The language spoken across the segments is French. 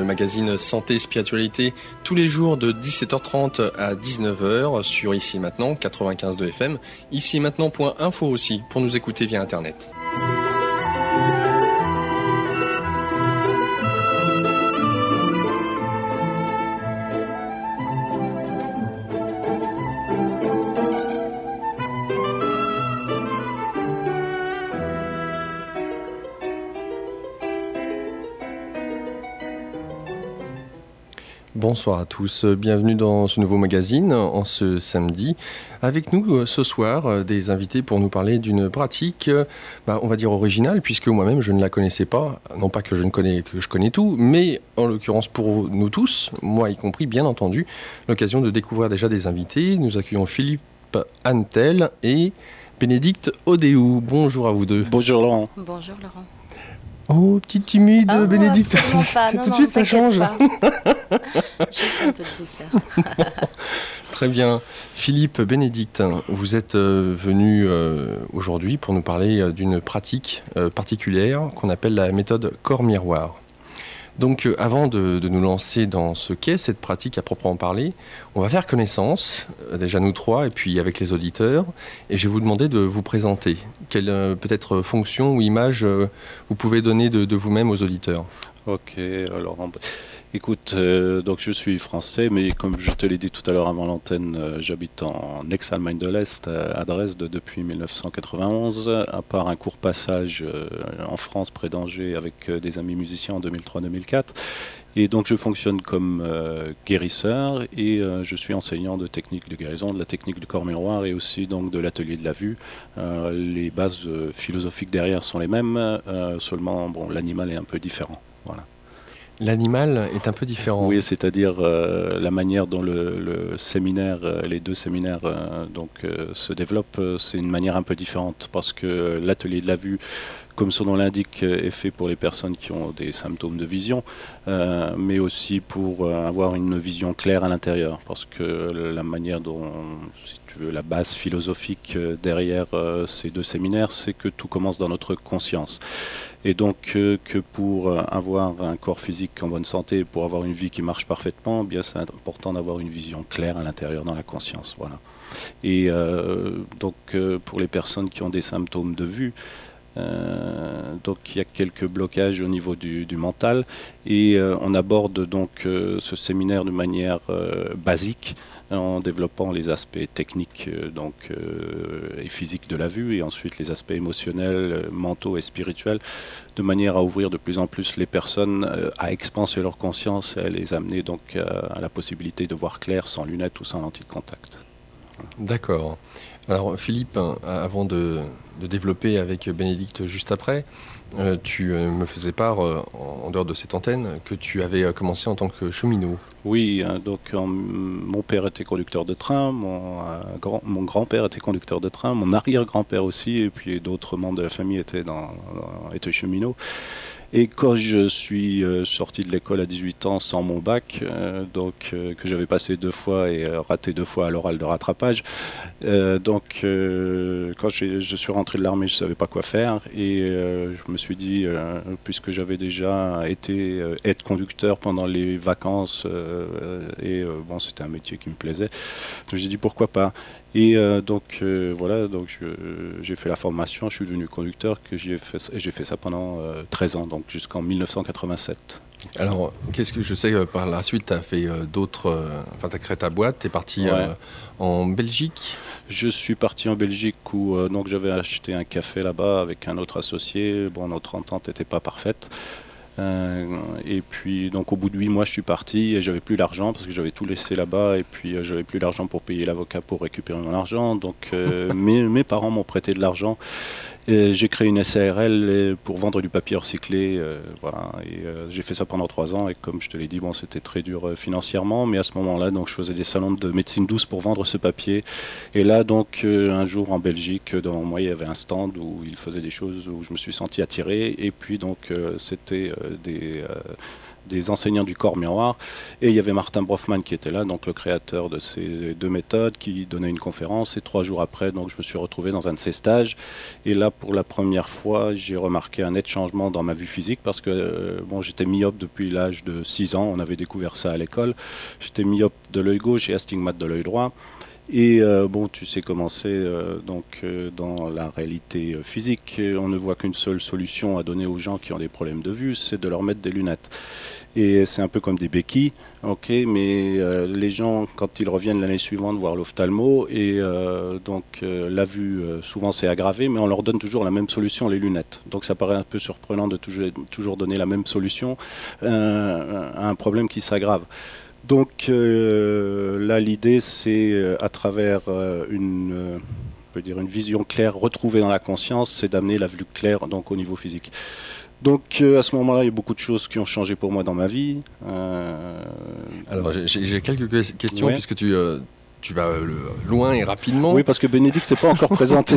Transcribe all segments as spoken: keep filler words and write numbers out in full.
le magazine Santé et Spiritualité, tous les jours de dix-sept heures trente à dix-neuf heures sur Ici et Maintenant, quatre-vingt-quinze de F M, ici et maintenant point info aussi, pour nous écouter via Internet. Bonsoir à tous, bienvenue dans ce nouveau magazine en ce samedi. Avec nous ce soir des invités pour nous parler d'une pratique, bah, on va dire originale, puisque moi-même je ne la connaissais pas. Non pas que je ne connais que je connais tout, mais en l'occurrence pour nous tous, moi y compris bien entendu, l'occasion de découvrir déjà des invités. Nous accueillons Philippe Antel et Bénédicte Odéou. Bonjour à vous deux. Bonjour Laurent. Bonjour Laurent. Oh, petite timide, oh, Bénédicte. Pas. Non, Tout de non, suite, ça change. Juste un peu de douceur. Très bien. Philippe, Bénédicte, vous êtes euh, venu euh, aujourd'hui pour nous parler euh, d'une pratique euh, particulière qu'on appelle la méthode corps-miroir. Donc, euh, avant de, de nous lancer dans ce qu'est cette pratique à proprement parler, on va faire connaissance, euh, déjà nous trois, et puis avec les auditeurs, et je vais vous demander de vous présenter. Quelle euh, peut-être fonction ou image euh, vous pouvez donner de, de vous-même aux auditeurs ? Ok, alors écoute, euh, donc je suis français, mais comme je te l'ai dit tout à l'heure avant l'antenne, euh, j'habite en ex-Allemagne de l'Est, à Dresde depuis dix-neuf cent quatre-vingt-onze, à part un court passage euh, en France près d'Angers avec euh, des amis musiciens en deux mille trois deux mille quatre. Et donc je fonctionne comme euh, guérisseur et euh, je suis enseignant de techniques de guérison, de la technique du corps miroir et aussi donc de l'atelier de la vue. Euh, les bases euh, philosophiques derrière sont les mêmes, euh, seulement bon, l'animal est un peu différent. Voilà. L'animal est un peu différent. Oui, c'est-à-dire euh, la manière dont le, le séminaire, euh, les deux séminaires euh, donc, euh, se développent, euh, c'est une manière un peu différente parce que l'atelier de la vue, comme son nom l'indique, est fait pour les personnes qui ont des symptômes de vision, euh, mais aussi pour euh, avoir une vision claire à l'intérieur, parce que la manière dont, si tu veux, la base philosophique derrière euh, ces deux séminaires, c'est que tout commence dans notre conscience. Et donc euh, que pour euh, avoir un corps physique en bonne santé, pour avoir une vie qui marche parfaitement, eh bien c'est important d'avoir une vision claire à l'intérieur dans la conscience. Voilà. Et euh, donc euh, pour les personnes qui ont des symptômes de vue, Euh, donc il y a quelques blocages au niveau du, du mental et euh, on aborde donc euh, ce séminaire de manière euh, basique en développant les aspects techniques euh, donc, euh, et physiques de la vue et ensuite les aspects émotionnels, euh, mentaux et spirituels de manière à ouvrir de plus en plus les personnes euh, à expanser leur conscience et à les amener donc euh, à la possibilité de voir clair sans lunettes ou sans lentille de contact. D'accord. Alors Philippe, avant de, de développer avec Bénédicte juste après, euh, tu euh, me faisais part, euh, en dehors de cette antenne, que tu avais commencé en tant que cheminot. Oui, hein, donc en, mon père était conducteur de train, mon, euh, grand, mon grand-père était conducteur de train, mon arrière-grand-père aussi, et puis d'autres membres de la famille étaient, dans, dans, étaient cheminots. Et quand je suis euh, sorti de l'école à dix-huit ans sans mon bac, euh, donc euh, que j'avais passé deux fois et euh, raté deux fois à l'oral de rattrapage, euh, donc euh, quand je suis rentré de l'armée, je ne savais pas quoi faire et euh, je me suis dit, euh, puisque j'avais déjà été euh, aide-conducteur pendant les vacances euh, et euh, bon, c'était un métier qui me plaisait, donc j'ai dit pourquoi pas. Et euh, donc euh, voilà, donc je, j'ai fait la formation, je suis devenu conducteur, que j'ai fait, et j'ai fait ça pendant euh, treize ans, donc jusqu'en dix-neuf cent quatre-vingt-sept. Alors, qu'est-ce que je sais euh, par la suite, tu as fait euh, d'autres, euh, enfin tu as créé ta boîte, tu es parti ouais. euh, en Belgique. Je suis parti en Belgique où euh, donc j'avais acheté un café là-bas avec un autre associé. Bon, notre entente n'était pas parfaite. Euh, et puis donc au bout de huit mois je suis parti et j'avais plus l'argent parce que j'avais tout laissé là-bas et puis euh, j'avais plus l'argent pour payer l'avocat pour récupérer mon argent, donc euh, mes, mes parents m'ont prêté de l'argent et j'ai créé une S A R L pour vendre du papier recyclé, euh, voilà, et euh, j'ai fait ça pendant trois ans et comme je te l'ai dit, bon, c'était très dur euh, financièrement, mais à ce moment-là donc je faisais des salons de médecine douce pour vendre ce papier et là donc euh, un jour en Belgique devant moi il y avait un stand où il faisait des choses où je me suis senti attiré et puis donc euh, c'était euh, des, euh, des enseignants du corps miroir. Et il y avait Martin Brofman qui était là, donc le créateur de ces deux méthodes, qui donnait une conférence. Et trois jours après, donc, je me suis retrouvé dans un de ces stages. Et là, pour la première fois, j'ai remarqué un net changement dans ma vue physique parce que euh, bon, j'étais myope depuis l'âge de six ans. On avait découvert ça à l'école. J'étais myope de l'œil gauche et astigmate de l'œil droit. Et euh, bon, tu sais comment c'est euh, donc, euh, dans la réalité euh, physique. On ne voit qu'une seule solution à donner aux gens qui ont des problèmes de vue, c'est de leur mettre des lunettes. Et c'est un peu comme des béquilles, ok, mais euh, les gens, quand ils reviennent l'année suivante voir l'ophtalmo, et euh, donc euh, la vue, euh, souvent c'est aggravé, mais on leur donne toujours la même solution, les lunettes. Donc ça paraît un peu surprenant de toujours, toujours donner la même solution euh, à un problème qui s'aggrave. Donc euh, là, l'idée, c'est euh, à travers euh, une, euh, on peut dire une vision claire retrouvée dans la conscience, c'est d'amener la vue claire donc, au niveau physique. Donc euh, à ce moment-là, il y a beaucoup de choses qui ont changé pour moi dans ma vie. Euh... Alors j'ai, j'ai quelques questions, ouais. puisque tu, euh, tu vas euh, loin et rapidement. Oui, parce que Bénédicte ne s'est pas encore présenté.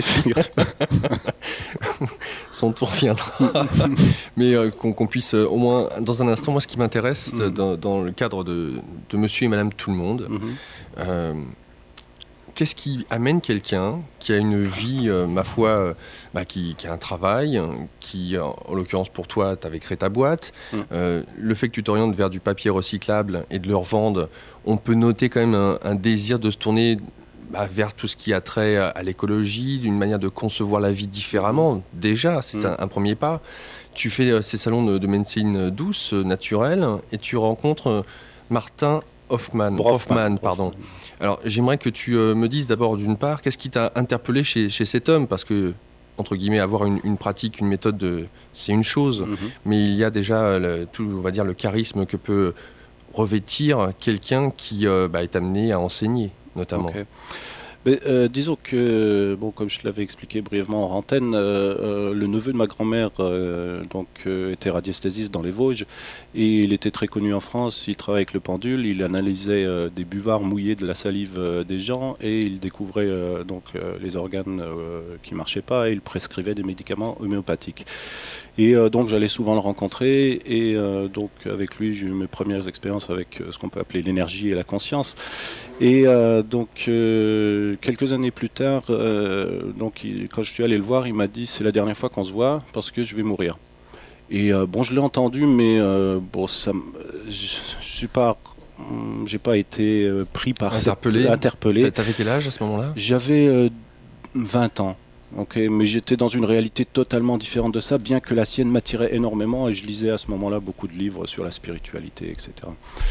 Son tour viendra. Mais euh, qu'on, qu'on puisse euh, au moins, dans un instant, moi ce qui m'intéresse mmh. dans, dans le cadre de, de Monsieur et Madame Tout-le-Monde, mmh. euh, qu'est-ce qui amène quelqu'un qui a une vie, euh, ma foi, euh, bah, qui, qui a un travail, qui, en, en l'occurrence pour toi, tu avais créé ta boîte, mmh. euh, le fait que tu t'orientes vers du papier recyclable et de le revendre, on peut noter quand même un, un désir de se tourner bah, vers tout ce qui a trait à, à l'écologie, d'une manière de concevoir la vie différemment. Déjà, c'est mmh. un, un premier pas. Tu fais euh, ces salons de, de médecine douce, euh, naturelle, et tu rencontres euh, Martin Hoffman, Brofman, pardon. Alors, j'aimerais que tu euh, me dises d'abord, d'une part, qu'est-ce qui t'a interpellé chez, chez cet homme ? Parce que, entre guillemets, avoir une, une pratique, une méthode, de, c'est une chose, mm-hmm. mais il y a déjà, le, tout, on va dire, le charisme que peut revêtir quelqu'un qui euh, bah, est amené à enseigner, notamment. Okay. Mais, euh, disons que, bon, comme je te l'avais expliqué brièvement en antenne, euh, euh, le neveu de ma grand-mère euh, donc, euh, était radiesthésiste dans les Vosges et il était très connu en France. Il travaillait avec le pendule, il analysait euh, des buvards mouillés de la salive euh, des gens et il découvrait euh, donc, euh, les organes euh, qui ne marchaient pas et il prescrivait des médicaments homéopathiques. Et euh, donc j'allais souvent le rencontrer et euh, donc avec lui j'ai eu mes premières expériences avec euh, ce qu'on peut appeler l'énergie et la conscience. Et euh, donc euh, quelques années plus tard, euh, donc, il, quand je suis allé le voir, il m'a dit c'est la dernière fois qu'on se voit parce que je vais mourir. Et euh, bon, je l'ai entendu, mais euh, bon, ça, je, je suis pas, j'ai pas été pris par interpellé. cette interpellé. T'avais quel âge à ce moment-là ? J'avais euh, vingt ans. Okay, mais j'étais dans une réalité totalement différente de ça, bien que la sienne m'attirait énormément et je lisais à ce moment-là beaucoup de livres sur la spiritualité, et cetera.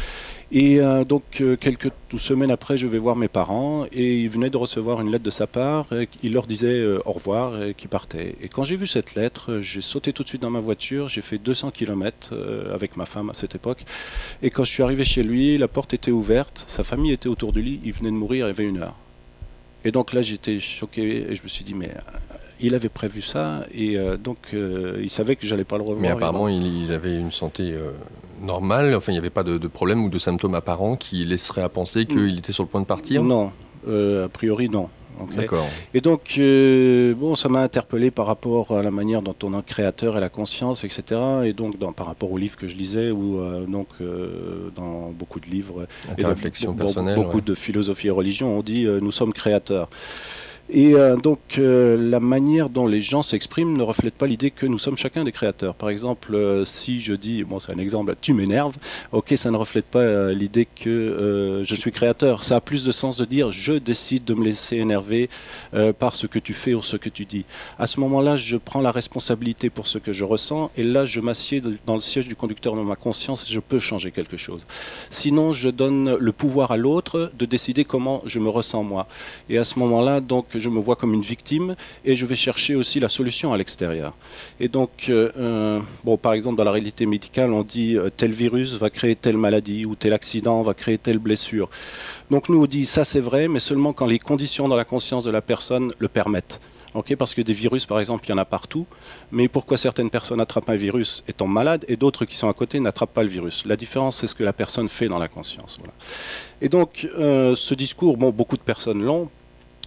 Et euh, donc euh, quelques semaines après, je vais voir mes parents et ils venaient de recevoir une lettre de sa part. Et il leur disait euh, au revoir et qu'ils partaient. Et quand j'ai vu cette lettre, j'ai sauté tout de suite dans ma voiture. J'ai fait deux cents kilomètres euh, avec ma femme à cette époque. Et quand je suis arrivé chez lui, la porte était ouverte, sa famille était autour du lit, il venait de mourir, il y avait une heure. Et donc là, j'étais choqué et je me suis dit, mais euh, il avait prévu ça et euh, donc euh, il savait que j'allais pas le revoir. Mais apparemment, il, il avait une santé euh, normale, enfin, il n'y avait pas de, de problème ou de symptômes apparents qui laisseraient à penser qu'il était sur le point de partir ? Non, euh, a priori non. Okay. D'accord. Et donc, euh, bon, ça m'a interpellé par rapport à la manière dont on est créateur et la conscience, et cetera. Et donc, dans, par rapport aux livres que je lisais, ou euh, donc euh, dans beaucoup de livres, et dans, réflexion dans, personnelle, beaucoup ouais. de philosophie et religion, on dit euh, nous sommes créateurs. Et euh, donc, euh, la manière dont les gens s'expriment ne reflète pas l'idée que nous sommes chacun des créateurs. Par exemple, euh, si je dis, bon, c'est un exemple, tu m'énerves, ok, ça ne reflète pas euh, l'idée que euh, je suis créateur. Ça a plus de sens de dire, je décide de me laisser énerver euh, par ce que tu fais ou ce que tu dis. À ce moment-là, je prends la responsabilité pour ce que je ressens, et là, je m'assieds dans le siège du conducteur de ma conscience, et je peux changer quelque chose. Sinon, je donne le pouvoir à l'autre de décider comment je me ressens moi. Et à ce moment-là, donc, je me vois comme une victime et je vais chercher aussi la solution à l'extérieur. Et donc, euh, bon, par exemple, dans la réalité médicale, on dit euh, tel virus va créer telle maladie ou tel accident va créer telle blessure. Donc nous, on dit ça c'est vrai, mais seulement quand les conditions dans la conscience de la personne le permettent. Okay, parce que des virus, par exemple, il y en a partout. Mais pourquoi certaines personnes attrapent un virus étant malades et d'autres qui sont à côté n'attrapent pas le virus ? La différence, c'est ce que la personne fait dans la conscience. Voilà. Et donc, euh, ce discours, bon, beaucoup de personnes l'ont.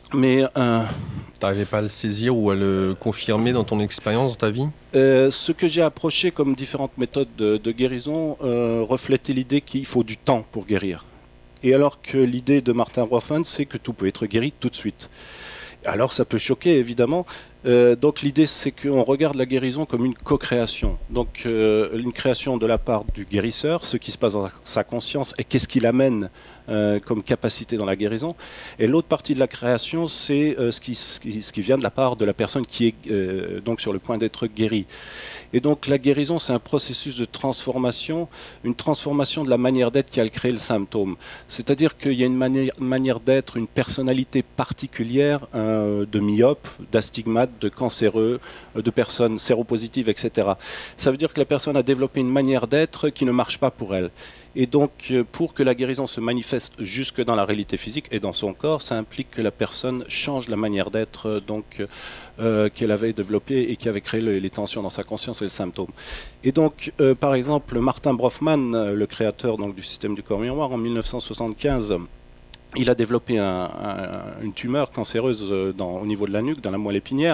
Mais euh, t'arrivais pas à le saisir ou à le confirmer dans ton expérience, dans ta vie? euh, ce que j'ai approché comme différentes méthodes de, de guérison euh, reflétait l'idée qu'il faut du temps pour guérir. Et alors que l'idée de Martin Brofman, c'est que tout peut être guéri tout de suite. Alors ça peut choquer évidemment. Euh, donc l'idée c'est qu'on regarde la guérison comme une co-création. Donc euh, une création de la part du guérisseur, ce qui se passe dans sa conscience et qu'est-ce qu'il amène euh, comme capacité dans la guérison. Et l'autre partie de la création c'est euh, ce, qui, ce, qui, ce qui vient de la part de la personne qui est euh, donc sur le point d'être guérie. Et donc la guérison, c'est un processus de transformation, une transformation de la manière d'être qui a créé le symptôme. C'est-à-dire qu'il y a une manière, manière d'être, une personnalité particulière euh, de myope, d'astigmate, de cancéreux, de personnes séropositives, et cetera. Ça veut dire que la personne a développé une manière d'être qui ne marche pas pour elle. Et donc, pour que la guérison se manifeste jusque dans la réalité physique et dans son corps, ça implique que la personne change la manière d'être donc euh, qu'elle avait développée et qui avait créé le, les tensions dans sa conscience et le symptôme. Et donc, euh, par exemple, Martin Brofman, le créateur donc, du système du corps miroir, en mille neuf cent soixante-quinze, il a développé un, un, une tumeur cancéreuse dans, au niveau de la nuque, dans la moelle épinière.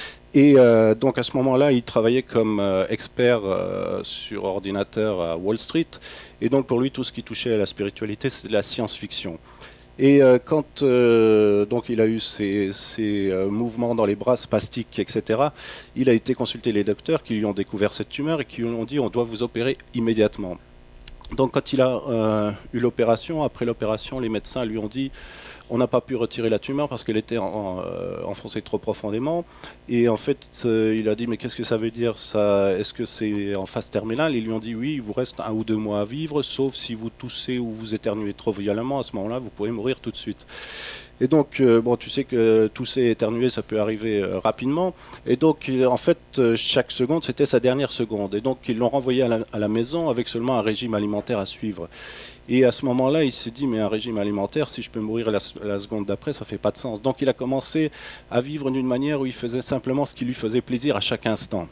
Et euh, donc à ce moment-là, il travaillait comme euh, expert euh, sur ordinateur à Wall Street. Et donc pour lui, tout ce qui touchait à la spiritualité, c'était de la science-fiction. Et euh, quand euh, donc il a eu ces, ces euh, mouvements dans les bras spastiques, et cetera, il a été consulter les docteurs qui lui ont découvert cette tumeur et qui lui ont dit on doit vous opérer immédiatement. Donc quand il a euh, eu l'opération, après l'opération, les médecins lui ont dit on n'a pas pu retirer la tumeur parce qu'elle était en, en, euh, enfoncée trop profondément. Et en fait, euh, il a dit mais qu'est-ce que ça veut dire ça? Est-ce que c'est en phase terminale? Ils lui ont dit oui, il vous reste un ou deux mois à vivre, sauf si vous toussez ou vous éternuez trop violemment. À ce moment-là, vous pourrez mourir tout de suite. Et donc, euh, bon, tu sais que tousser et éternuer, ça peut arriver euh, rapidement. Et donc, euh, en fait, euh, chaque seconde, c'était sa dernière seconde. Et donc, ils l'ont renvoyé à la, à la maison avec seulement un régime alimentaire à suivre. Et à ce moment-là, il s'est dit, mais un régime alimentaire, si je peux mourir la, la seconde d'après, ça ne fait pas de sens. Donc, il a commencé à vivre d'une manière où il faisait simplement ce qui lui faisait plaisir à chaque instant.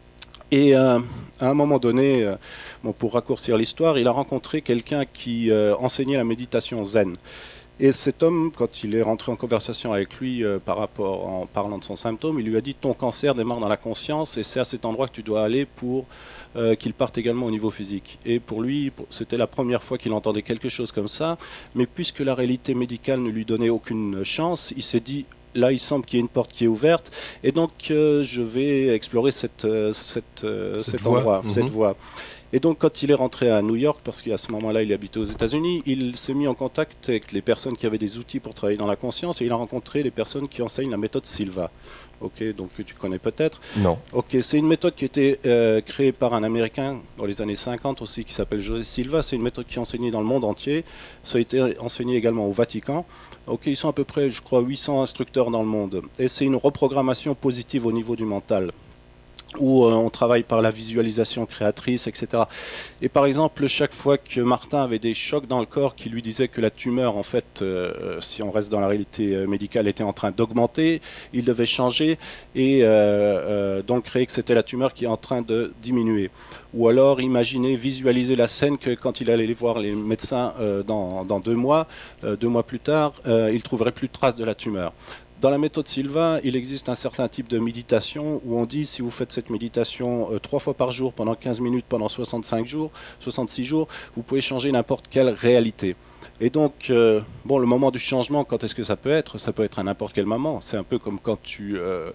Et euh, à un moment donné, euh, bon, pour raccourcir l'histoire, il a rencontré quelqu'un qui euh, enseignait la méditation zen. Et cet homme, quand il est rentré en conversation avec lui euh, par rapport, en parlant de son symptôme, il lui a dit « Ton cancer démarre dans la conscience et c'est à cet endroit que tu dois aller pour euh, qu'il parte également au niveau physique. » Et pour lui, c'était la première fois qu'il entendait quelque chose comme ça. Mais puisque la réalité médicale ne lui donnait aucune chance, il s'est dit « Là, il semble qu'il y ait une porte qui est ouverte. Et donc, euh, je vais explorer cette, euh, cette, euh, cette cet voie. endroit, Mmh. cette voie. » Et donc, quand il est rentré à New York, parce qu'à ce moment-là, il habitait aux États-Unis, il s'est mis en contact avec les personnes qui avaient des outils pour travailler dans la conscience et il a rencontré les personnes qui enseignent la méthode Silva. Ok, donc que tu connais peut-être. Non. Ok, c'est une méthode qui a été euh, créée par un Américain dans les années cinquante aussi, qui s'appelle José Silva. C'est une méthode qui est enseignée dans le monde entier. Ça a été enseigné également au Vatican. Ok, ils sont à peu près, je crois, huit cents instructeurs dans le monde. Et c'est une reprogrammation positive au niveau du mental, où euh, on travaille par la visualisation créatrice, et cetera. Et par exemple, chaque fois que Martin avait des chocs dans le corps qui lui disaient que la tumeur, en fait, euh, si on reste dans la réalité euh, médicale, était en train d'augmenter, il devait changer et euh, euh, donc créer que c'était la tumeur qui est en train de diminuer. Ou alors imaginer, visualiser la scène que quand il allait voir les médecins euh, dans, dans deux mois, euh, deux mois plus tard, euh, il ne trouverait plus de traces de la tumeur. Dans la méthode Silva, il existe un certain type de méditation où on dit si vous faites cette méditation euh, trois fois par jour pendant quinze minutes pendant soixante-cinq jours, soixante-six jours, vous pouvez changer n'importe quelle réalité. Et donc, euh, bon, le moment du changement, quand est-ce que ça peut être? Ça peut être à n'importe quel moment. C'est un peu comme quand tu euh,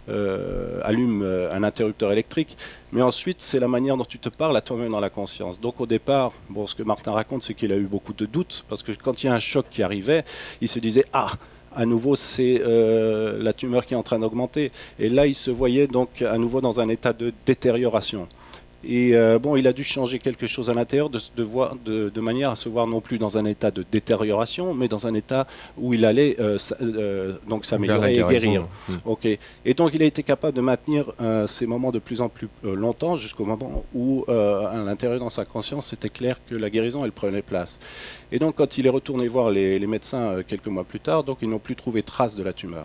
euh, allumes un interrupteur électrique. Mais ensuite, c'est la manière dont tu te parles à toi-même dans la conscience. Donc au départ, bon, ce que Martin raconte, c'est qu'il a eu beaucoup de doutes, parce que quand il y a un choc qui arrivait, il se disait « Ah !» à nouveau, c'est euh, la tumeur qui est en train d'augmenter. Et là, il se voyait donc à nouveau dans un état de détérioration. Et euh, bon, il a dû changer quelque chose à l'intérieur de, de, voir, de, de manière à se voir non plus dans un état de détérioration, mais dans un état où il allait euh, euh, donc s'améliorer et guérir. Mmh. Okay. Et donc, il a été capable de maintenir euh, ces moments de plus en plus euh, longtemps, jusqu'au moment où, euh, à l'intérieur dans sa conscience, c'était clair que la guérison, elle prenait place. Et donc, quand il est retourné voir les, les médecins euh, quelques mois plus tard, donc ils n'ont plus trouvé trace de la tumeur.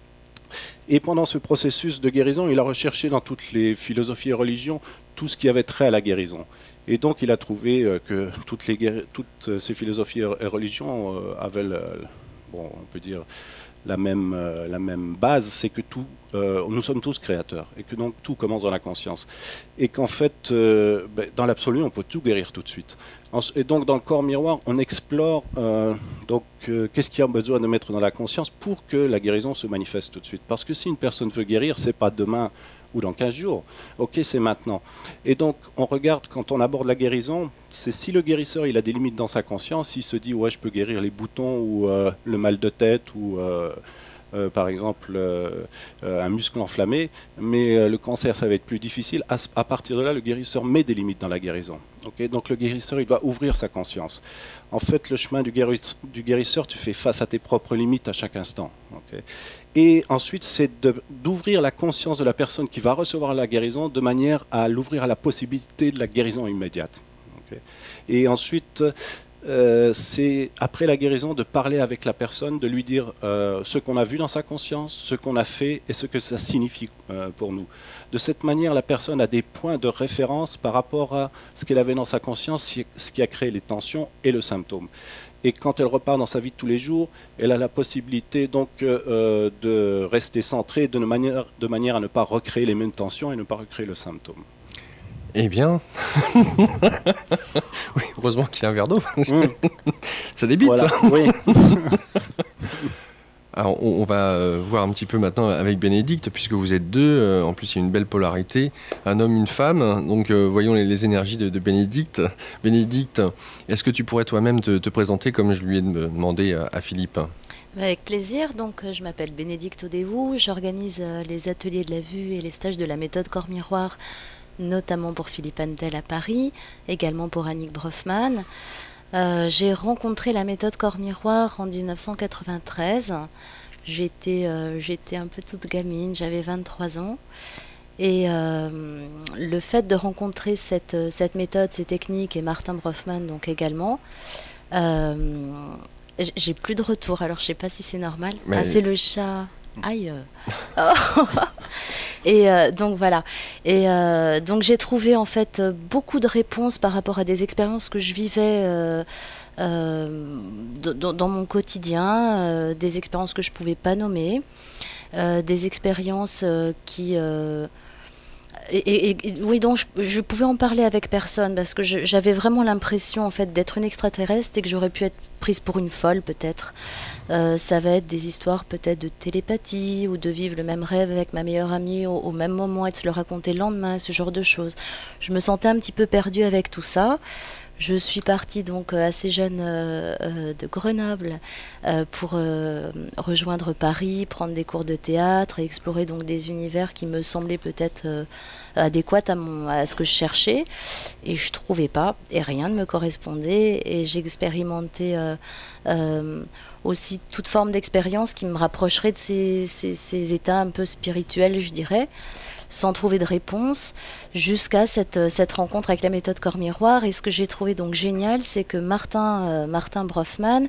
Et pendant ce processus de guérison, il a recherché dans toutes les philosophies et religions tout ce qui avait trait à la guérison. Et donc il a trouvé euh, que toutes, les guéri- toutes ces philosophies et religions euh, avaient, le, bon, on peut dire, la même, euh, la même base, c'est que tout, euh, nous sommes tous créateurs et que donc tout commence dans la conscience. Et qu'en fait, euh, ben, dans l'absolu, on peut tout guérir tout de suite. Et donc dans le corps miroir, on explore euh, donc, euh, qu'est-ce qu'il y a besoin de mettre dans la conscience pour que la guérison se manifeste tout de suite. Parce que si une personne veut guérir, c'est pas demain ou dans quinze jours. Ok, c'est maintenant. Et donc, on regarde, quand on aborde la guérison, c'est si le guérisseur il a des limites dans sa conscience, il se dit, ouais, je peux guérir les boutons ou euh, le mal de tête ou, euh, euh, par exemple, euh, euh, un muscle enflammé, mais euh, le cancer, ça va être plus difficile. À, à partir de là, le guérisseur met des limites dans la guérison. Okay, donc, le guérisseur, il doit ouvrir sa conscience. En fait, le chemin du, guéris, du guérisseur, tu fais face à tes propres limites à chaque instant. Okay. Et ensuite, c'est de, d'ouvrir la conscience de la personne qui va recevoir la guérison de manière à l'ouvrir à la possibilité de la guérison immédiate. Okay. Et ensuite, euh, c'est après la guérison de parler avec la personne, de lui dire euh, ce qu'on a vu dans sa conscience, ce qu'on a fait et ce que ça signifie euh, pour nous. De cette manière, la personne a des points de référence par rapport à ce qu'elle avait dans sa conscience, ce qui a créé les tensions et le symptôme. Et quand elle repart dans sa vie de tous les jours, elle a la possibilité donc euh, de rester centrée de manière, de manière à ne pas recréer les mêmes tensions et ne pas recréer le symptôme. Eh bien, oui, heureusement qu'il y a un verre d'eau. Mmh. Ça débite. Voilà, oui. Alors, on, on va euh, voir un petit peu maintenant avec Bénédicte, puisque vous êtes deux. Euh, en plus, il y a une belle polarité, un homme, une femme. Donc, euh, voyons les, les énergies de, de Bénédicte. Bénédicte, est-ce que tu pourrais toi-même te, te présenter comme je lui ai demandé à, à Philippe ? Avec plaisir. Donc, je m'appelle Bénédicte Audévoux. J'organise les ateliers de la vue et les stages de la méthode corps miroir, notamment pour Philippe Handel à Paris, également pour Annick Brofman. Euh, j'ai rencontré la méthode corps miroir en dix-neuf cent quatre-vingt-treize. J'étais, euh, j'étais un peu toute gamine, j'avais vingt-trois ans. Et euh, le fait de rencontrer cette, cette méthode, ces techniques, et Martin Brofman donc également, euh, j'ai plus de retour. Alors je ne sais pas si c'est normal. Mais... Ah, c'est le chat. Aïe. Et euh, donc voilà. Et euh, donc j'ai trouvé en fait beaucoup de réponses par rapport à des expériences que je vivais euh, euh, dans, dans mon quotidien, euh, des expériences que je pouvais pas nommer, euh, des expériences euh, qui euh, Et, et, et oui, donc je, je pouvais en parler avec personne parce que je, j'avais vraiment l'impression en fait d'être une extraterrestre et que j'aurais pu être prise pour une folle peut-être. Euh, ça va être des histoires peut-être de télépathie ou de vivre le même rêve avec ma meilleure amie au, au même moment et de se le raconter le lendemain, ce genre de choses. Je me sentais un petit peu perdue avec tout ça. Je suis partie donc assez jeune euh, euh, de Grenoble euh, pour euh, rejoindre Paris, prendre des cours de théâtre et explorer donc des univers qui me semblaient peut-être euh, adéquats à, mon, à ce que je cherchais. Et je ne trouvais pas et rien ne me correspondait. Et j'expérimentais euh, euh, aussi toute forme d'expérience qui me rapprocherait de ces, ces, ces états un peu spirituels, je dirais, sans trouver de réponse, jusqu'à cette, cette rencontre avec la méthode corps miroir. Et ce que j'ai trouvé donc génial, c'est que Martin, euh, Martin Brofman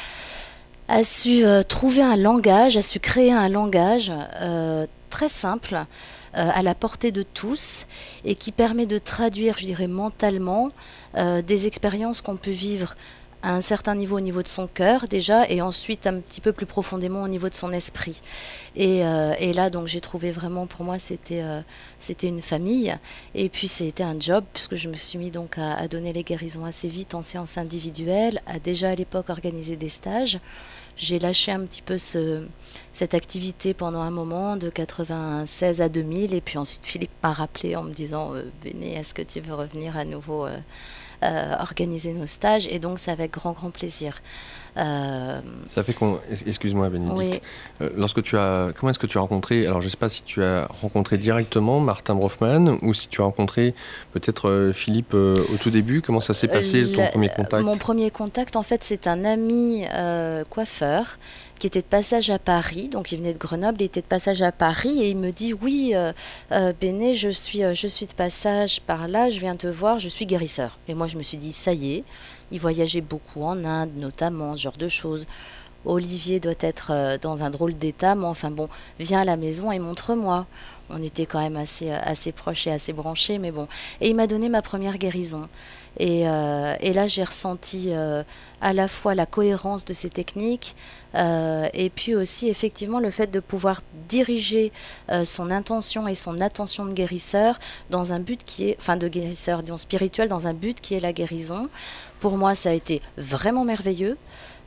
a su euh, trouver un langage, a su créer un langage euh, très simple, euh, à la portée de tous, et qui permet de traduire, je dirais, mentalement, euh, des expériences qu'on peut vivre à un certain niveau au niveau de son cœur déjà, et ensuite un petit peu plus profondément au niveau de son esprit. Et, euh, et là, donc, j'ai trouvé vraiment, pour moi, c'était, euh, c'était une famille. Et puis, c'était un job, puisque je me suis mis donc à, à donner les guérisons assez vite en séance individuelle, à déjà à l'époque organiser des stages. J'ai lâché un petit peu ce, cette activité pendant un moment, de quatre-vingt-seize à deux mille. Et puis ensuite, Philippe m'a rappelé en me disant euh, « Béné, est-ce que tu veux revenir à nouveau euh, Euh, organiser nos stages ?» Et donc c'est avec grand grand plaisir. Euh... Ça fait qu'on, excuse-moi Bénédicte, oui. euh, lorsque tu as, comment est-ce que tu as rencontré, alors je ne sais pas si tu as rencontré directement Martin Brofman ou si tu as rencontré peut-être euh, Philippe euh, au tout début, comment ça s'est passé euh, ton la, premier contact? Mon premier contact en fait c'est un ami euh, coiffeur qui était de passage à Paris, donc il venait de Grenoble, il était de passage à Paris et il me dit oui euh, euh, Béné, je suis, euh, je suis de passage par là, je viens te voir, je suis guérisseur. Et moi je me suis dit ça y est, il voyageait beaucoup en Inde notamment, ce genre de choses. Olivier doit être euh, dans un drôle d'état, mais enfin bon, viens à la maison et montre-moi. On était quand même assez, assez proches et assez branchés, mais bon. Et il m'a donné ma première guérison. Et, euh, et là, j'ai ressenti euh, à la fois la cohérence de ces techniques euh, et puis aussi, effectivement, le fait de pouvoir diriger euh, son intention et son attention de guérisseur dans un but qui est, enfin de guérisseur, disons spirituel, dans un but qui est la guérison. Pour moi, ça a été vraiment merveilleux.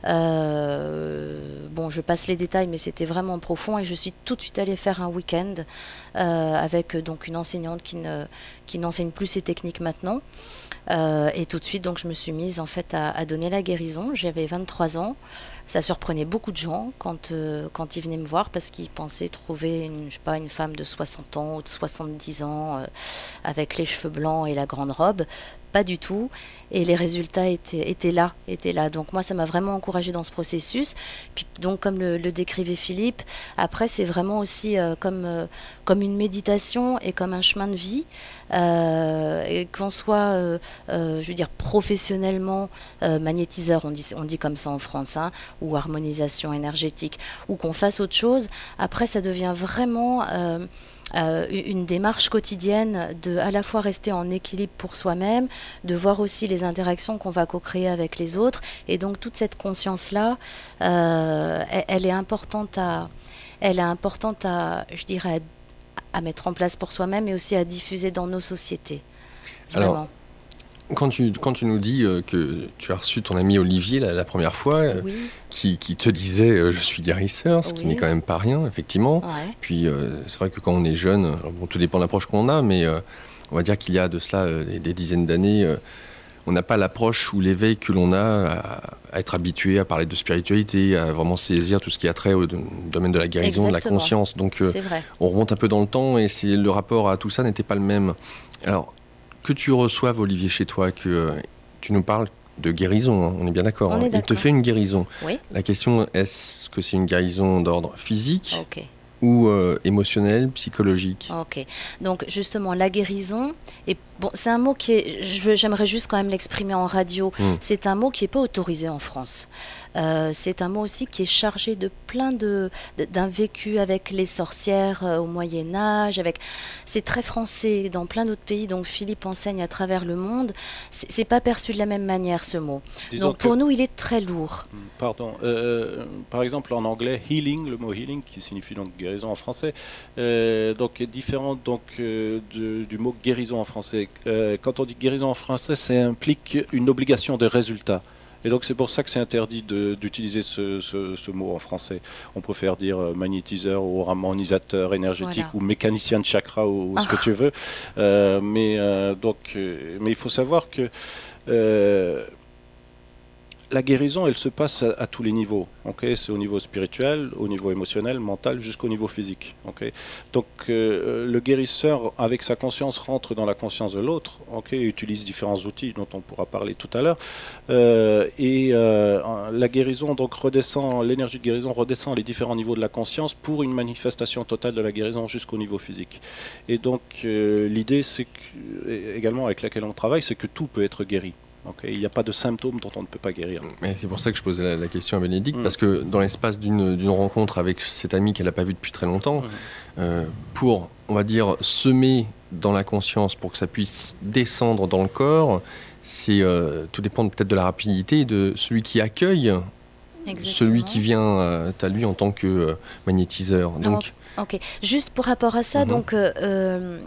Euh, bon, je passe les détails, mais c'était vraiment profond et je suis tout de suite allée faire un week-end euh, avec donc une enseignante qui ne qui n'enseigne plus ces techniques maintenant. Euh, et tout de suite, donc, je me suis mise en fait à, à donner la guérison. J'avais vingt-trois ans. Ça surprenait beaucoup de gens quand, euh, quand ils venaient me voir parce qu'ils pensaient trouver une, je sais pas, une femme de soixante ans ou de soixante-dix ans euh, avec les cheveux blancs et la grande robe. Pas du tout. Et les résultats étaient, étaient là, étaient là. Donc moi, ça m'a vraiment encouragée dans ce processus. Puis donc, comme le, le décrivait Philippe, après, c'est vraiment aussi euh, comme, euh, comme une méditation et comme un chemin de vie. Euh, et qu'on soit, euh, euh, je veux dire, professionnellement euh, magnétiseur, on dit, on dit comme ça en France, hein, ou harmonisation énergétique, ou qu'on fasse autre chose. Après, ça devient vraiment... Euh, Euh, une démarche quotidienne de à la fois rester en équilibre pour soi-même, de voir aussi les interactions qu'on va co-créer avec les autres, et donc toute cette conscience-là, euh, elle, elle est importante à, elle est importante à, je dirais, à, à mettre en place pour soi-même, et aussi à diffuser dans nos sociétés. Vraiment. Alors, Quand tu, quand tu nous dis euh, que tu as reçu ton ami Olivier la, la première fois, euh, Oui. qui, qui te disait euh, je suis guérisseur, ce qui Oui. n'est quand même pas rien, effectivement. Ouais. Puis euh, c'est vrai que quand on est jeune, alors bon, tout dépend de l'approche qu'on a, mais euh, on va dire qu'il y a de cela euh, des, des dizaines d'années, euh, on n'a pas l'approche ou l'éveil que l'on a à, à être habitué à parler de spiritualité, à vraiment saisir tout ce qui a trait au do- domaine de la guérison, Exactement. de la conscience. Donc euh, C'est vrai. on remonte un peu dans le temps et c'est, le rapport à tout ça n'était pas le même. Alors, que tu reçoives, Olivier, chez toi, que euh, tu nous parles de guérison, hein, on est bien d'accord. On hein. est Il te d'accord. fait une guérison. Oui. La question, est-ce que c'est une guérison d'ordre physique Ok. ou euh, émotionnel, psychologique? Ok. Donc justement, la guérison, et bon, c'est un mot qui est, je veux- j'aimerais juste quand même l'exprimer en radio. Mm. C'est un mot qui n'est pas autorisé en France. Euh, c'est un mot aussi qui est chargé de plein de, de- d'un vécu avec les sorcières euh, au Moyen Âge. Avec, c'est très français dans plein d'autres pays. Donc Philippe enseigne à travers le monde. C'est, c'est pas perçu de la même manière ce mot. Disons Donc que- pour nous, il est très lourd. Pardon. Euh, par exemple, en anglais, healing, le mot healing, qui signifie donc guérison en français, euh, donc est différent donc euh, de- du mot guérison en français. Euh, quand on dit guérison en français, ça implique une obligation de résultat. Et donc c'est pour ça que c'est interdit de- d'utiliser ce, ce- ce mot en français. On préfère dire euh, magnétiseur ou harmonisateur énergétique Voilà. ou mécanicien de chakra ou, ou ce Ah. que tu veux. Euh, mais euh, donc, euh, mais il faut savoir que euh, la guérison, elle se passe à, à tous les niveaux. Okay, c'est au niveau spirituel, au niveau émotionnel, mental, jusqu'au niveau physique. Okay. Donc euh, le guérisseur, avec sa conscience, rentre dans la conscience de l'autre, okay, et utilise différents outils dont on pourra parler tout à l'heure. Euh, et euh, la guérison, donc redescend, l'énergie de guérison redescend les différents niveaux de la conscience pour une manifestation totale de la guérison jusqu'au niveau physique. Et donc euh, l'idée, c'est que, également avec laquelle on travaille, c'est que tout peut être guéri. Okay, il n'y a pas de symptômes dont on ne peut pas guérir. Mais c'est pour ça que je posais la, la question à Bénédicte, Mm. parce que dans l'espace d'une, d'une rencontre avec cet ami qu'elle n'a pas vu depuis très longtemps, Mm. euh, pour, on va dire, semer dans la conscience pour que ça puisse descendre dans le corps, c'est, euh, tout dépend peut-être de la rapidité de celui qui accueille, celui qui vient euh, à lui en tant que euh, magnétiseur. Donc, Ok. Juste pour rapport à ça, Mhm. donc. euh, euh,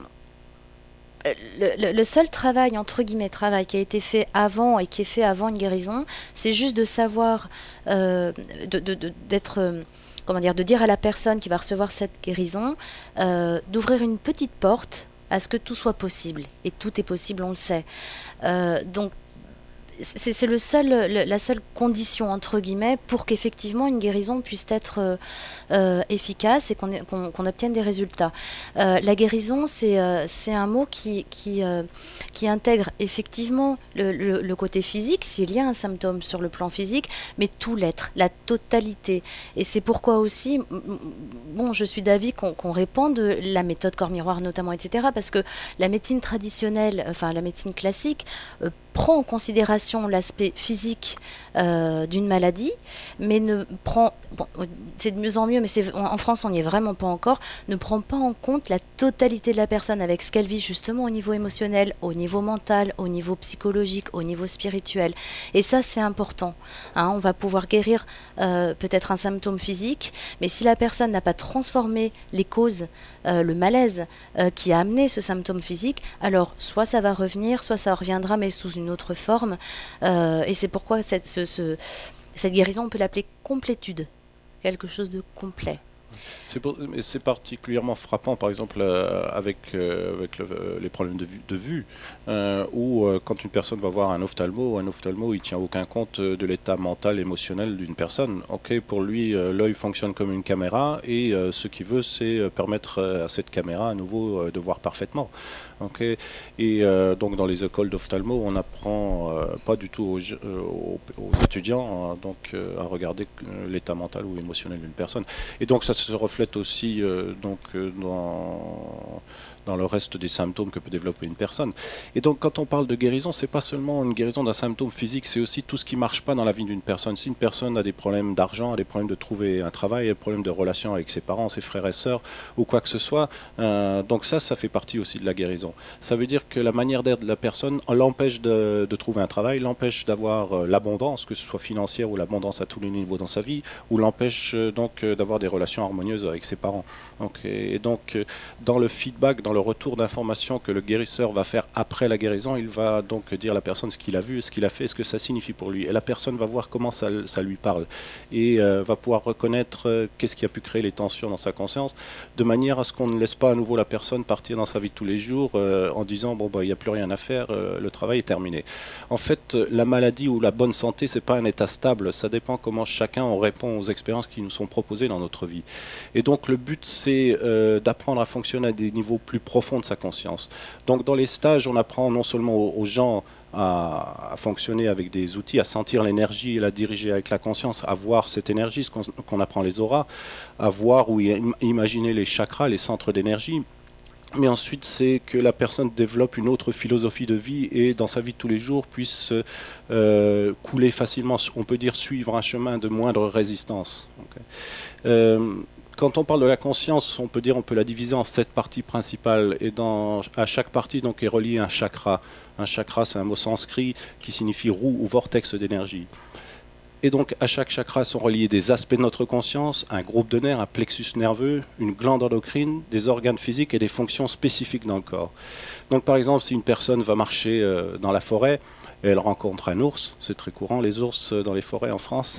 Le, le- le seul travail, entre guillemets, travail qui a été fait avant et qui est fait avant une guérison, c'est juste de savoir, euh, de, de- de- d'être, euh, comment dire, de dire à la personne qui va recevoir cette guérison, euh, d'ouvrir une petite porte à ce que tout soit possible. Et tout est possible, on le sait. Euh, donc, c'est, c'est le seul, le- la seule condition, entre guillemets, pour qu'effectivement une guérison puisse être euh, euh, efficace et qu'on, ait- qu'on- qu'on obtienne des résultats. Euh, la guérison, c'est, euh, c'est un mot qui, qui, euh, qui intègre effectivement le, le- le côté physique, s'il y a un symptôme sur le plan physique, mais tout l'être, la totalité. Et c'est pourquoi aussi, m- m- bon, je suis d'avis qu'on, qu'on répande la méthode corps miroir notamment, et cetera, parce que la médecine traditionnelle, enfin la médecine classique, euh, prend en considération l'aspect physique euh, d'une maladie, mais ne prend, bon, c'est de mieux en mieux, mais c'est, en France on n'y est vraiment pas encore, ne prend pas en compte la totalité de la personne avec ce qu'elle vit justement au niveau émotionnel, au niveau mental, au niveau psychologique, au niveau spirituel. Et ça c'est important. Hein, on va pouvoir guérir euh, peut-être un symptôme physique, mais si la personne n'a pas transformé les causes, euh, le malaise euh, qui a amené ce symptôme physique, alors soit ça va revenir, soit ça reviendra, mais sous une autre forme. Euh, et c'est pourquoi cette, ce, ce, cette guérison, on peut l'appeler complétude, quelque chose de complet. C'est, pour, mais c'est particulièrement frappant, par exemple, euh, avec, euh, avec le, les problèmes de vue, de vue euh, où euh, quand une personne va voir un ophtalmo, un ophtalmo, il ne tient aucun compte de l'état mental, émotionnel d'une personne. Ok, pour lui, euh, l'œil fonctionne comme une caméra et euh, ce qu'il veut, c'est permettre à cette caméra à nouveau euh, de voir parfaitement. Okay. Et euh, donc dans les écoles d'ophtalmo, on n'apprend euh, pas du tout aux, euh, aux, aux étudiants hein, donc, euh, à regarder euh, l'état mental ou émotionnel d'une personne. Et donc ça se reflète aussi euh, donc, euh, dans, dans le reste des symptômes que peut développer une personne. Et donc quand on parle de guérison, c'est pas seulement une guérison d'un symptôme physique, c'est aussi tout ce qui ne marche pas dans la vie d'une personne. Si une personne a des problèmes d'argent, a des problèmes de trouver un travail, a des problèmes de relation avec ses parents, ses frères et sœurs, ou quoi que ce soit, euh, donc ça, ça fait partie aussi de la guérison. Ça veut dire que la manière d'être de la personne l'empêche de, de trouver un travail, l'empêche d'avoir euh, l'abondance, que ce soit financière ou l'abondance à tous les niveaux dans sa vie, ou l'empêche euh, donc euh, d'avoir des relations harmonieuses avec ses parents. Donc, et donc euh, dans le feedback, dans le retour d'informations que le guérisseur va faire après la guérison, il va donc dire à la personne ce qu'il a vu, ce qu'il a fait, ce que ça signifie pour lui. Et la personne va voir comment ça, ça lui parle et euh, va pouvoir reconnaître euh, qu'est-ce qui a pu créer les tensions dans sa conscience, de manière à ce qu'on ne laisse pas à nouveau la personne partir dans sa vie de tous les jours euh, en disant bon bah il n'y a plus rien à faire, euh, le travail est terminé. En fait, la maladie ou la bonne santé, c'est pas un état stable, ça dépend comment chacun on répond aux expériences qui nous sont proposées dans notre vie. Et donc le but c'est euh, d'apprendre à fonctionner à des niveaux plus profonds de sa conscience. Donc dans les stages, on apprend non seulement aux, aux gens à, à fonctionner avec des outils, à sentir l'énergie et la diriger avec la conscience, à voir cette énergie, ce qu'on, qu'on apprend les auras, à voir ou im- imaginer les chakras, les centres d'énergie. Mais ensuite, c'est que la personne développe une autre philosophie de vie et dans sa vie de tous les jours puisse euh, couler facilement, on peut dire suivre un chemin de moindre résistance. Okay. Euh, Quand on parle de la conscience, on peut dire on peut la diviser en sept parties principales et dans, à chaque partie donc, est relié un chakra. Un chakra, c'est un mot sanskrit qui signifie roue ou vortex d'énergie. Et donc à chaque chakra sont reliés des aspects de notre conscience, un groupe de nerfs, un plexus nerveux, une glande endocrine, des organes physiques et des fonctions spécifiques dans le corps. Donc par exemple, si une personne va marcher euh, dans la forêt, et elle rencontre un ours, c'est très courant les ours dans les forêts en France.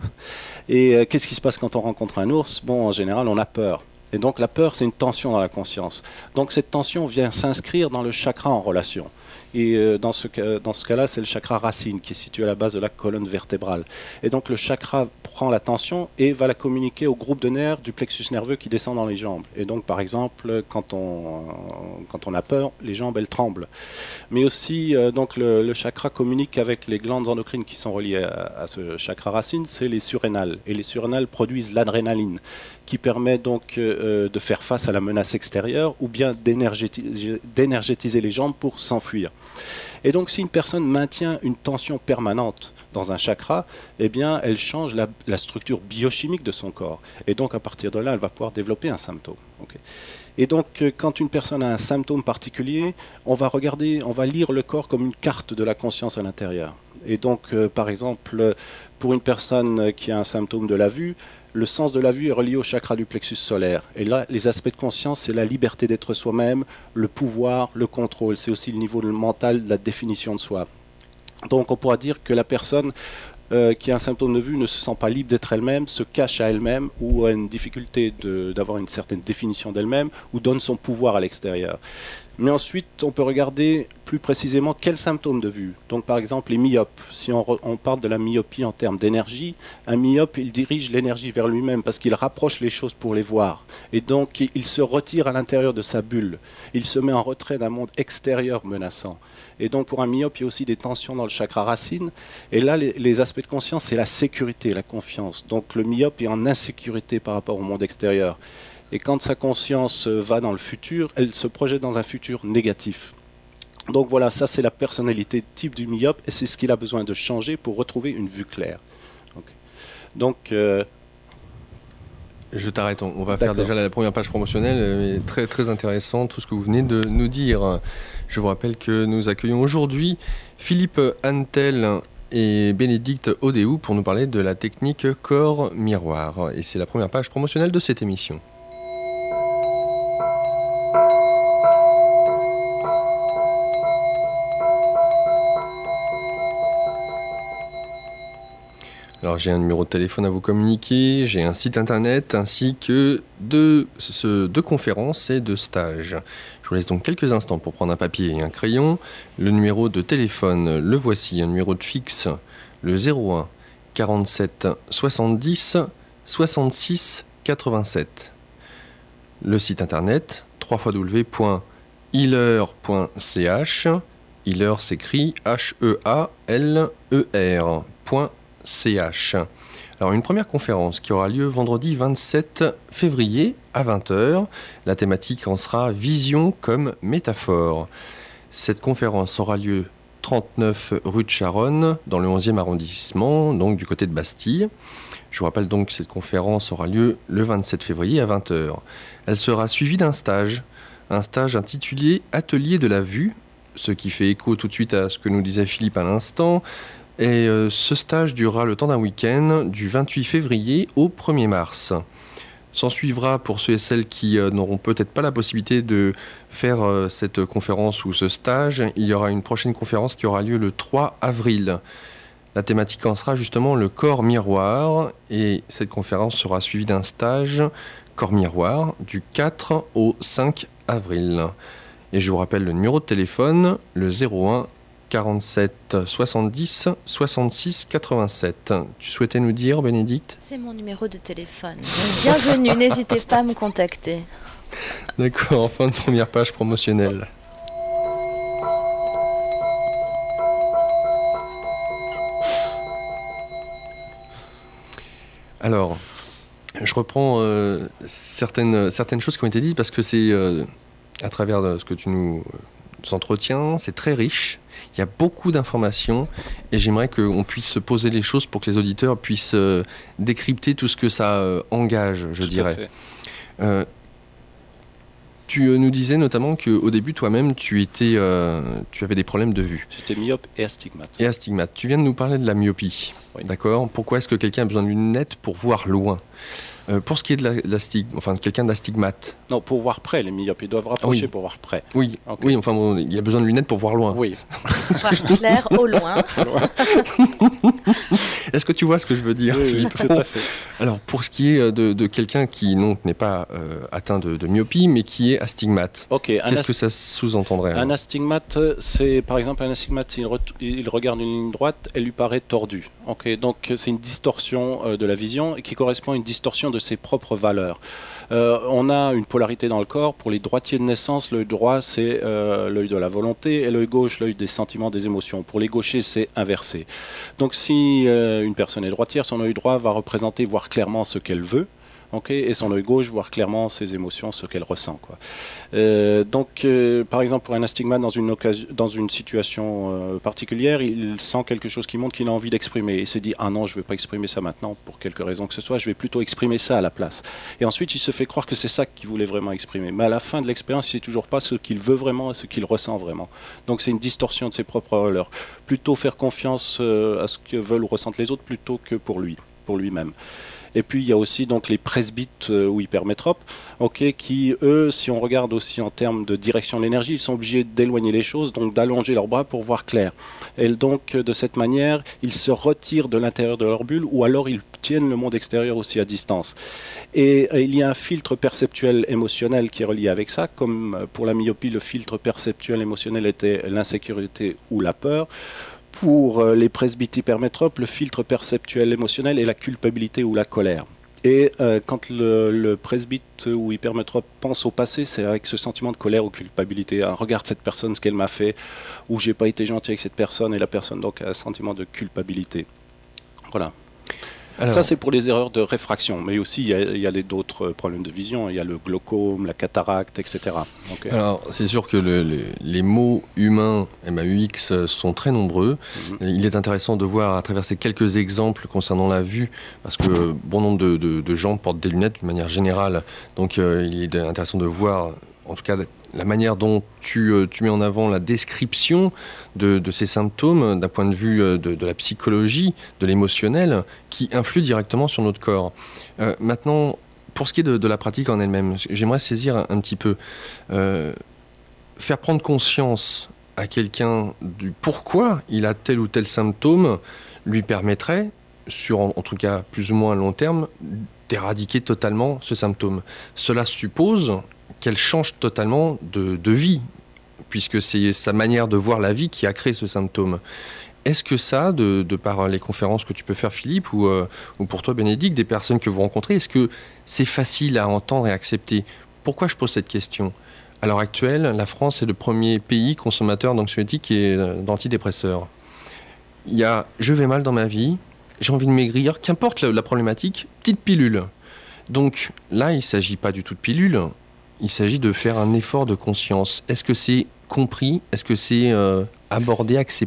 Et euh, qu'est-ce qui se passe quand on rencontre un ours ? Bon, en général, on a peur. Et donc la peur, c'est une tension dans la conscience. Donc cette tension vient s'inscrire dans le chakra en relation. Et euh, dans ce, cas, dans ce cas-là, c'est le chakra racine qui est situé à la base de la colonne vertébrale. Et donc le chakra prend la tension et va la communiquer au groupe de nerfs du plexus nerveux qui descend dans les jambes. Et donc par exemple, quand on, quand on a peur, les jambes elles tremblent. Mais aussi, euh, donc le, le chakra communique avec les glandes endocrines qui sont reliées à, à ce chakra racine, c'est les surrénales. Et les surrénales produisent l'adrénaline qui permet donc euh, de faire face à la menace extérieure ou bien d'énergétiser, d'énergétiser les jambes pour s'enfuir. Et donc si une personne maintient une tension permanente dans un chakra, eh bien elle change la, la structure biochimique de son corps. Et donc à partir de là, elle va pouvoir développer un symptôme. Okay. Et donc quand une personne a un symptôme particulier, on va regarder, on va lire le corps comme une carte de la conscience à l'intérieur. Et donc euh, par exemple, pour une personne qui a un symptôme de la vue, le sens de la vue est relié au chakra du plexus solaire. Et là, les aspects de conscience, c'est la liberté d'être soi-même, le pouvoir, le contrôle. C'est aussi le niveau mental de la définition de soi. Donc on pourra dire que la personne euh, qui a un symptôme de vue ne se sent pas libre d'être elle-même, se cache à elle-même ou a une difficulté de, d'avoir une certaine définition d'elle-même ou donne son pouvoir à l'extérieur. Mais ensuite, on peut regarder plus précisément quels symptômes de vue. Donc par exemple les myopes. Si on, re, on parle de la myopie en termes d'énergie, un myope, il dirige l'énergie vers lui-même parce qu'il rapproche les choses pour les voir. Et donc il se retire à l'intérieur de sa bulle. Il se met en retrait d'un monde extérieur menaçant. Et donc pour un myope, il y a aussi des tensions dans le chakra racine. Et là, les, les aspects de conscience, c'est la sécurité, la confiance. Donc le myope est en insécurité par rapport au monde extérieur. Et quand sa conscience va dans le futur, elle se projette dans un futur négatif. Donc voilà, ça c'est la personnalité type du myope et c'est ce qu'il a besoin de changer pour retrouver une vue claire. Donc, donc euh, je t'arrête, on, on va D'accord. faire déjà la première page promotionnelle, mais très très intéressant tout ce que vous venez de nous dire. Je vous rappelle que nous accueillons aujourd'hui Philippe Antel et Bénédicte Odéou pour nous parler de la technique corps miroir. Et c'est la première page promotionnelle de cette émission. Alors j'ai un numéro de téléphone à vous communiquer, j'ai un site internet ainsi que deux, deux conférences et deux stages. Je vous laisse donc quelques instants pour prendre un papier et un crayon. Le numéro de téléphone, le voici, un numéro de fixe, le zéro un quarante-sept soixante-dix soixante-six quatre-vingt-sept. Le site internet, w w w point healer point c h, healer s'écrit H E A L E R, point C H. Alors une première conférence qui aura lieu vendredi vingt-sept février à vingt heures. La thématique en sera Vision comme métaphore. Cette conférence aura lieu trente-neuf rue de Charonne, dans le onzième arrondissement, donc du côté de Bastille. Je vous rappelle donc que cette conférence aura lieu le vingt-sept février à vingt heures. Elle sera suivie d'un stage, un stage intitulé Atelier de la vue, ce qui fait écho tout de suite à ce que nous disait Philippe à l'instant. Et euh, ce stage durera le temps d'un week-end du vingt-huit février au premier mars. S'en suivra pour ceux et celles qui euh, n'auront peut-être pas la possibilité de faire euh, cette conférence ou ce stage, il y aura une prochaine conférence qui aura lieu le trois avril. La thématique en sera justement le corps miroir et cette conférence sera suivie d'un stage corps miroir du quatre au cinq avril. Et je vous rappelle le numéro de téléphone, le zéro un quarante-sept soixante-dix soixante-six quatre-vingt-sept. Tu souhaitais nous dire, Bénédicte ? C'est mon numéro de téléphone. Donc, bienvenue, n'hésitez pas à me contacter. D'accord, en fin de première page promotionnelle. Alors, je reprends euh, certaines, certaines choses qui ont été dites parce que c'est euh, à travers de ce que tu nous entretiens, c'est très riche. Il y a beaucoup d'informations et j'aimerais qu'on puisse se poser les choses pour que les auditeurs puissent euh, décrypter tout ce que ça euh, engage, je tout dirais. Euh, tu euh, nous disais notamment qu'au début, toi-même, tu, étais, euh, tu avais des problèmes de vue. J'étais myope et astigmate. Et astigmate. Tu viens de nous parler de la myopie. Oui. D'accord. Pourquoi est-ce que quelqu'un a besoin d'une lunette pour voir loin ? Euh, pour ce qui est de la, la stig... enfin, quelqu'un d'astigmate. Non, pour voir près, les myopes, ils doivent rapprocher oui. pour voir près. Oui, okay. oui, enfin, bon, il y a besoin de lunettes pour voir loin. Oui. Voir clair au loin. Est-ce que tu vois ce que je veux dire, oui, Philippe ? Oui, tout à fait. Alors, pour ce qui est de, de quelqu'un qui non, n'est pas euh, atteint de, de myopie, mais qui est astigmate, okay, qu'est-ce ast... que ça sous-entendrait ? Un astigmate, c'est par exemple un astigmate, il, re... il regarde une ligne droite, elle lui paraît tordue. Okay, donc, c'est une distorsion euh, de la vision qui correspond à une distorsion de ses propres valeurs. Euh, on a une polarité dans le corps. Pour les droitiers de naissance, l'œil droit, c'est euh, l'œil de la volonté et l'œil gauche, l'œil des sentiments, des émotions. Pour les gauchers, c'est inversé. Donc si euh, une personne est droitière, son œil droit va représenter, voir clairement ce qu'elle veut. Okay, et son œil gauche, voir clairement ses émotions, ce qu'elle ressent. Quoi. Euh, donc, euh, par exemple, pour un astigmate, dans une, occasion, dans une situation euh, particulière, il sent quelque chose qui montre qu'il a envie d'exprimer. Il se dit « Ah non, je ne vais pas exprimer ça maintenant, pour quelque raison que ce soit, je vais plutôt exprimer ça à la place. » Et ensuite, il se fait croire que c'est ça qu'il voulait vraiment exprimer. Mais à la fin de l'expérience, il ne sait toujours pas ce qu'il veut vraiment et ce qu'il ressent vraiment. Donc, c'est une distorsion de ses propres valeurs. Plutôt faire confiance euh, à ce que veulent ou ressentent les autres, plutôt que pour lui, pour lui-même. Et puis il y a aussi donc les presbytes euh, ou hypermétropes, okay, qui eux, si on regarde aussi en termes de direction de l'énergie, ils sont obligés d'éloigner les choses, donc d'allonger leurs bras pour voir clair. Et donc de cette manière, ils se retirent de l'intérieur de leur bulle, ou alors ils tiennent le monde extérieur aussi à distance. Et euh, il y a un filtre perceptuel émotionnel qui est relié avec ça, comme pour la myopie, le filtre perceptuel émotionnel était l'insécurité ou la peur. Pour les presbytes hypermétropes, le filtre perceptuel émotionnel est la culpabilité ou la colère. Et euh, quand le, le presbyte ou hypermétrope pense au passé, c'est avec ce sentiment de colère ou culpabilité. Ah, regarde cette personne, ce qu'elle m'a fait, ou j'ai pas été gentil avec cette personne, et la personne donc a un sentiment de culpabilité. Voilà. Alors, ça, c'est pour les erreurs de réfraction, mais aussi il y a, il y a les, d'autres problèmes de vision. Il y a le glaucome, la cataracte, et cetera. Okay. Alors, c'est sûr que le, le, les mots humains, M A U X, sont très nombreux. Mm-hmm. Il est intéressant de voir à travers ces quelques exemples concernant la vue, parce que bon nombre de, de, de gens portent des lunettes de manière générale. Donc, euh, il est intéressant de voir, en tout cas, la manière dont tu, tu mets en avant la description de, de ces symptômes d'un point de vue de, de la psychologie, de l'émotionnel, qui influe directement sur notre corps. Euh, maintenant, pour ce qui est de, de la pratique en elle-même, j'aimerais saisir un, un petit peu, euh, faire prendre conscience à quelqu'un du pourquoi il a tel ou tel symptôme lui permettrait, sur en, en tout cas plus ou moins à long terme, d'éradiquer totalement ce symptôme. Cela suppose qu'elle change totalement de, de vie, puisque c'est sa manière de voir la vie qui a créé ce symptôme. Est-ce que ça, de, de par les conférences que tu peux faire, Philippe, ou, euh, ou pour toi, Bénédicte, des personnes que vous rencontrez, est-ce que c'est facile à entendre et à accepter ? Pourquoi je pose cette question ? À l'heure actuelle, la France est le premier pays consommateur d'anxiolytiques et d'antidépresseurs. Il y a « je vais mal dans ma vie, j'ai envie de maigrir », qu'importe la, la problématique, petite pilule. Donc là, il ne s'agit pas du tout de pilule. Il s'agit de faire un effort de conscience. Est-ce que c'est compris ? Est-ce que c'est euh, abordé, accepté ?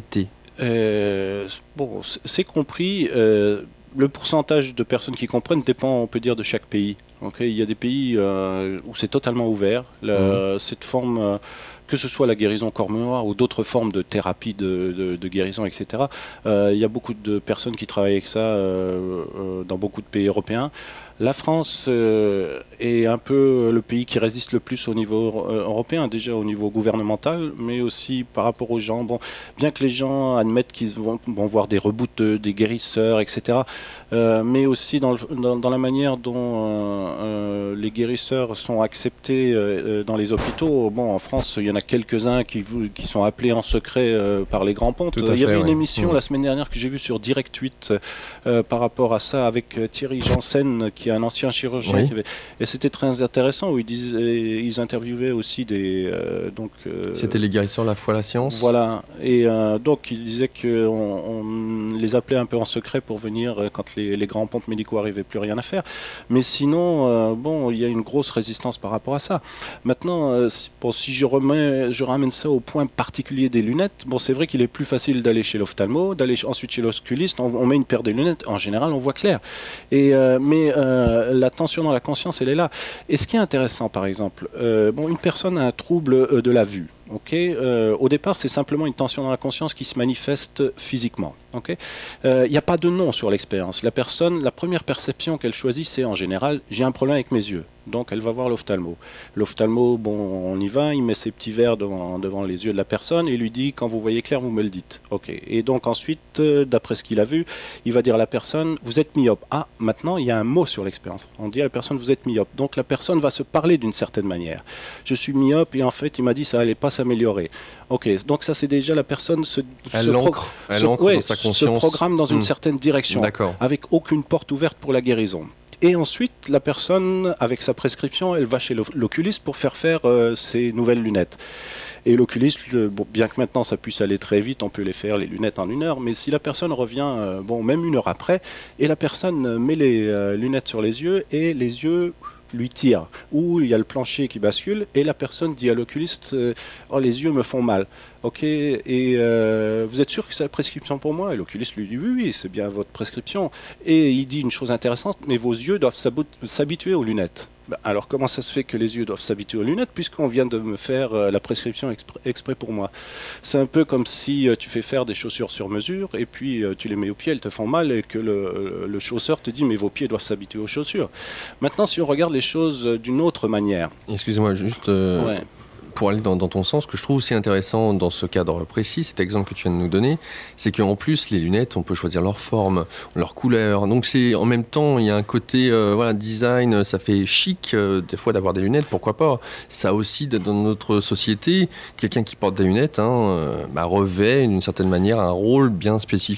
euh, Bon, c'est compris. Euh, le pourcentage de personnes qui comprennent dépend, on peut dire, de chaque pays. Okay, il y a des pays euh, où c'est totalement ouvert. La, mmh. Cette forme, euh, que ce soit la guérison corps miroir ou d'autres formes de thérapie de, de, de guérison, et cetera. Euh, il y a beaucoup de personnes qui travaillent avec ça euh, euh, dans beaucoup de pays européens. La France euh, est un peu le pays qui résiste le plus au niveau euh, européen, déjà au niveau gouvernemental, mais aussi par rapport aux gens. Bon, bien que les gens admettent qu'ils vont, vont voir des rebouteux, des guérisseurs, et cetera, euh, mais aussi dans, le, dans, dans la manière dont euh, euh, les guérisseurs sont acceptés euh, dans les hôpitaux. Bon, en France, il y en a quelques-uns qui, qui sont appelés en secret euh, par les grands pontes. Il y avait ouais. une émission mmh. la semaine dernière que j'ai vue sur Direct huit euh, par rapport à ça avec Thierry Janssen, qui un ancien chirurgien, oui. avait, et c'était très intéressant où ils, disaient, ils interviewaient aussi des euh, donc euh, c'était les guérisseurs la foi la science. Voilà, et euh, donc ils disaient que on, on les appelait un peu en secret pour venir euh, quand les, les grands pontes médicaux arrivaient, plus rien à faire. Mais sinon, euh, bon, il y a une grosse résistance par rapport à ça. Maintenant, euh, si, bon, si je remets, je ramène ça au point particulier des lunettes. Bon, c'est vrai qu'il est plus facile d'aller chez l'ophtalmo, d'aller ensuite chez l'oculiste. On, on met une paire de lunettes. En général, on voit clair. Et euh, mais euh, la tension dans la conscience, elle est là. Et ce qui est intéressant, par exemple, euh, bon, une personne a un trouble euh, de la vue. Okay, euh, au départ, c'est simplement une tension dans la conscience qui se manifeste physiquement. Il okay euh, n'y a pas de nom sur l'expérience. La personne, la première perception qu'elle choisit, c'est en général, j'ai un problème avec mes yeux. Donc, elle va voir l'ophtalmo. L'ophtalmo, bon, on y va, il met ses petits verres devant, devant les yeux de la personne et lui dit, quand vous voyez clair, vous me le dites. Okay. Et donc, ensuite, euh, d'après ce qu'il a vu, il va dire à la personne, vous êtes myope. Ah, maintenant, il y a un mot sur l'expérience. On dit à la personne, vous êtes myope. Donc, la personne va se parler d'une certaine manière. Je suis myope et en fait, il m'a dit, ça n'allait pas s'améliorer. Ok, donc ça c'est déjà la personne se, elle se, pro- elle se, ouais, dans sa conscience. se programme dans une mmh. certaine direction, D'accord. avec aucune porte ouverte pour la guérison. Et ensuite, la personne, avec sa prescription, elle va chez l'oculiste pour faire faire euh, ses nouvelles lunettes. Et l'oculiste, le, bon, bien que maintenant ça puisse aller très vite, on peut les faire, les lunettes en une heure, mais si la personne revient, euh, bon, même une heure après, et la personne met les euh, lunettes sur les yeux, et les yeux lui tire, ou il y a le plancher qui bascule et la personne dit à l'oculiste euh, oh les yeux me font mal, ok, et euh, vous êtes sûr que c'est la prescription pour moi? Et l'oculiste lui dit oui oui c'est bien votre prescription, et il dit une chose intéressante, mais vos yeux doivent s'habituer aux lunettes. Alors comment ça se fait que les yeux doivent s'habituer aux lunettes puisqu'on vient de me faire euh, la prescription exprès, exprès pour moi? C'est un peu comme si euh, tu fais faire des chaussures sur mesure et puis euh, tu les mets aux pieds, elles te font mal et que le, le chausseur te dit mais vos pieds doivent s'habituer aux chaussures. Maintenant si on regarde les choses d'une autre manière. Excusez-moi juste... Euh... Ouais. Pour aller dans, dans ton sens, ce que je trouve aussi intéressant dans ce cadre précis, cet exemple que tu viens de nous donner, c'est qu'en plus, les lunettes, on peut choisir leur forme, leur couleur. Donc, c'est, en même temps, il y a un côté euh, voilà, design, ça fait chic, euh, des fois, d'avoir des lunettes, pourquoi pas. Ça aussi, dans notre société, quelqu'un qui porte des lunettes hein, euh, bah, revêt, d'une certaine manière, un rôle bien spécifique.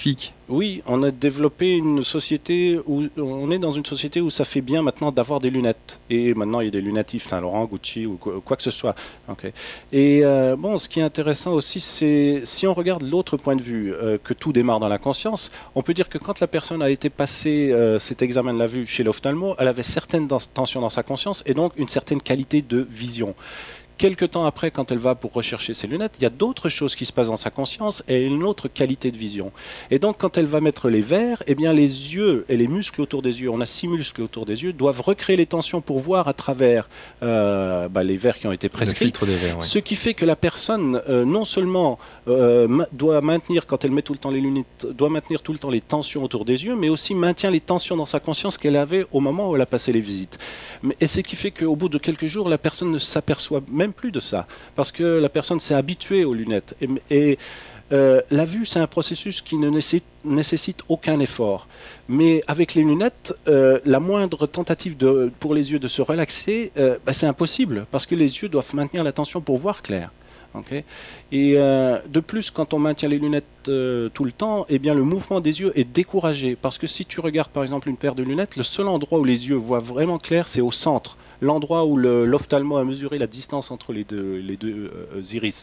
Oui, on a développé une société où on est dans une société où ça fait bien maintenant d'avoir des lunettes. Et maintenant, il y a des lunettes Yves Saint Laurent, Gucci ou quoi, quoi que ce soit. Okay. Et euh, bon, ce qui est intéressant aussi, c'est si on regarde l'autre point de vue, euh, que tout démarre dans la conscience, on peut dire que quand la personne a été passée euh, cet examen de la vue chez l'ophtalmo, elle avait certaines tensions dans sa conscience et donc une certaine qualité de vision. Quelque temps après, quand elle va pour rechercher ses lunettes, il y a d'autres choses qui se passent dans sa conscience et une autre qualité de vision. Et donc, quand elle va mettre les verres, eh bien, les yeux et les muscles autour des yeux, on a six muscles autour des yeux, doivent recréer les tensions pour voir à travers euh, bah, les verres qui ont été prescrits. Le filtre des verres, ouais. Ce qui fait que la personne, euh, non seulement euh, ma- doit maintenir, quand elle met tout le temps les lunettes, doit maintenir tout le temps les tensions autour des yeux, mais aussi maintient les tensions dans sa conscience qu'elle avait au moment où elle a passé les visites. Mais, et ce qui fait qu'au bout de quelques jours, la personne ne s'aperçoit même plus de ça, parce que la personne s'est habituée aux lunettes. Et, et euh, la vue, c'est un processus qui ne nécessite, nécessite aucun effort. Mais avec les lunettes, euh, la moindre tentative de, pour les yeux de se relaxer, euh, bah, c'est impossible, parce que les yeux doivent maintenir l'attention pour voir clair. Okay. Et euh, de plus, quand on maintient les lunettes euh, tout le temps, eh bien, le mouvement des yeux est découragé. Parce que si tu regardes par exemple une paire de lunettes, le seul endroit où les yeux voient vraiment clair, c'est au centre. L'endroit où le, l'ophtalmo a mesuré la distance entre les deux, les deux euh, iris.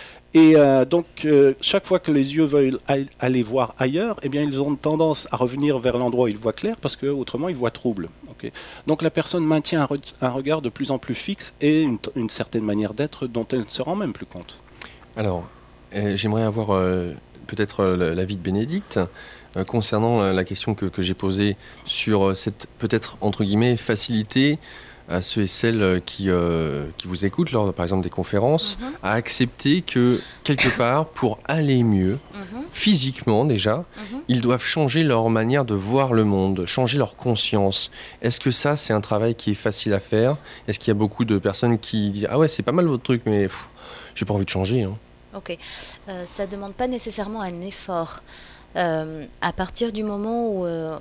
Et euh, donc, euh, chaque fois que les yeux veulent aller voir ailleurs, eh bien, ils ont tendance à revenir vers l'endroit où ils voient clair, parce qu'autrement, ils voient trouble. Okay. Donc, la personne maintient un, re- un regard de plus en plus fixe et une, t- une certaine manière d'être dont elle ne se rend même plus compte. Alors, euh, j'aimerais avoir euh, peut-être euh, l'avis de Bénédicte euh, concernant euh, la question que, que j'ai posée sur euh, cette, peut-être, entre guillemets, facilité à ceux et celles qui, euh, qui vous écoutent lors, par exemple, des conférences, mm-hmm. à accepter que, quelque part, pour aller mieux, mm-hmm. physiquement déjà, mm-hmm. ils doivent changer leur manière de voir le monde, changer leur conscience. Est-ce que ça, c'est un travail qui est facile à faire ? Est-ce qu'il y a beaucoup de personnes qui disent « Ah ouais, c'est pas mal votre truc, mais pff, j'ai pas envie de changer. Hein. » Ok. Euh, ça ne demande pas nécessairement un effort. Euh, à partir du moment où euh,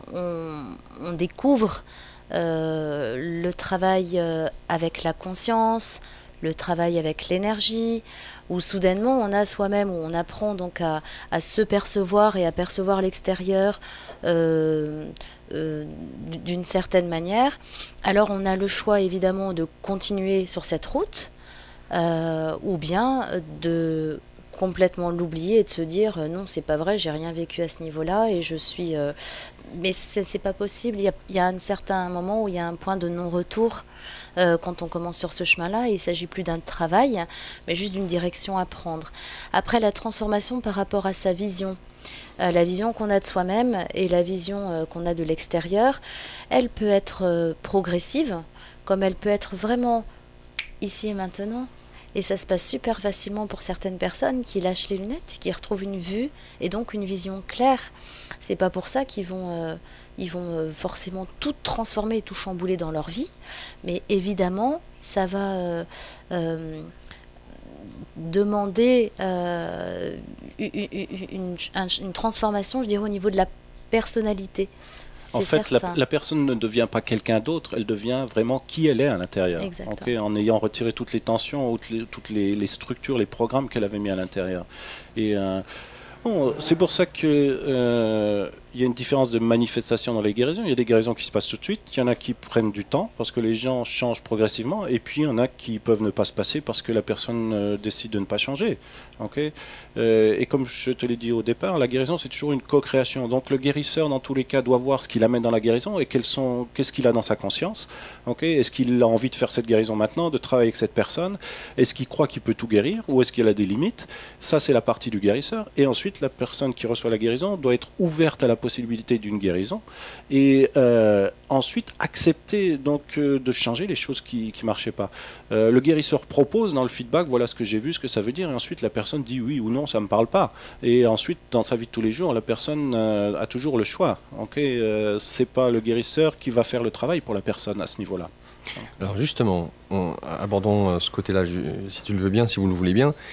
on, on découvre Euh, le travail euh, avec la conscience, le travail avec l'énergie, où soudainement on a soi-même, où on apprend donc à, à se percevoir et à percevoir l'extérieur euh, euh, d'une certaine manière, alors on a le choix évidemment de continuer sur cette route euh, ou bien de complètement l'oublier et de se dire euh, non, c'est pas vrai, j'ai rien vécu à ce niveau-là et je suis... Euh, mais c'est, c'est pas possible, il y a, il y a un certain moment où il y a un point de non-retour euh, quand on commence sur ce chemin-là. Il ne s'agit plus d'un travail, mais juste d'une direction à prendre. Après, la transformation par rapport à sa vision, euh, la vision qu'on a de soi-même et la vision euh, qu'on a de l'extérieur, elle peut être euh, progressive, comme elle peut être vraiment ici et maintenant. Et ça se passe super facilement pour certaines personnes qui lâchent les lunettes, qui retrouvent une vue et donc une vision claire. C'est pas pour ça qu'ils vont, euh, ils vont euh, forcément tout transformer et tout chambouler dans leur vie. Mais évidemment, ça va euh, euh, demander euh, une, une, une, une transformation, je dirais, au niveau de la personnalité. C'est en fait, la, la personne ne devient pas quelqu'un d'autre, elle devient vraiment qui elle est à l'intérieur. Okay, en ayant retiré toutes les tensions, toutes les, toutes les, les structures, les programmes qu'elle avait mis à l'intérieur. Et euh, bon, c'est pour ça qu'il euh, y a une différence de manifestation dans les guérisons. Il y a des guérisons qui se passent tout de suite, il y en a qui prennent du temps parce que les gens changent progressivement, et puis il y en a qui peuvent ne pas se passer parce que la personne euh, décide de ne pas changer. Okay, euh, et comme je te l'ai dit au départ, la guérison c'est toujours une co-création. Donc le guérisseur dans tous les cas doit voir ce qu'il amène dans la guérison et quels sont, qu'est-ce qu'il a dans sa conscience. Okay, est-ce qu'il a envie de faire cette guérison maintenant, de travailler avec cette personne? Est-ce qu'il croit qu'il peut tout guérir ou est-ce qu'il a des limites? Ça c'est la partie du guérisseur. Et ensuite la personne qui reçoit la guérison doit être ouverte à la possibilité d'une guérison et euh, ensuite accepter donc euh, de changer les choses qui ne marchaient pas. Euh, le guérisseur propose dans le feedback, voilà ce que j'ai vu, ce que ça veut dire, et ensuite la personne dit oui ou non, ça ne me parle pas. Et ensuite, dans sa vie de tous les jours, la personne euh, a toujours le choix. Okay, euh, c'est pas le guérisseur qui va faire le travail pour la personne à ce niveau-là. Alors justement, on, abordons ce côté-là, je, si tu le veux bien, si vous le voulez bien.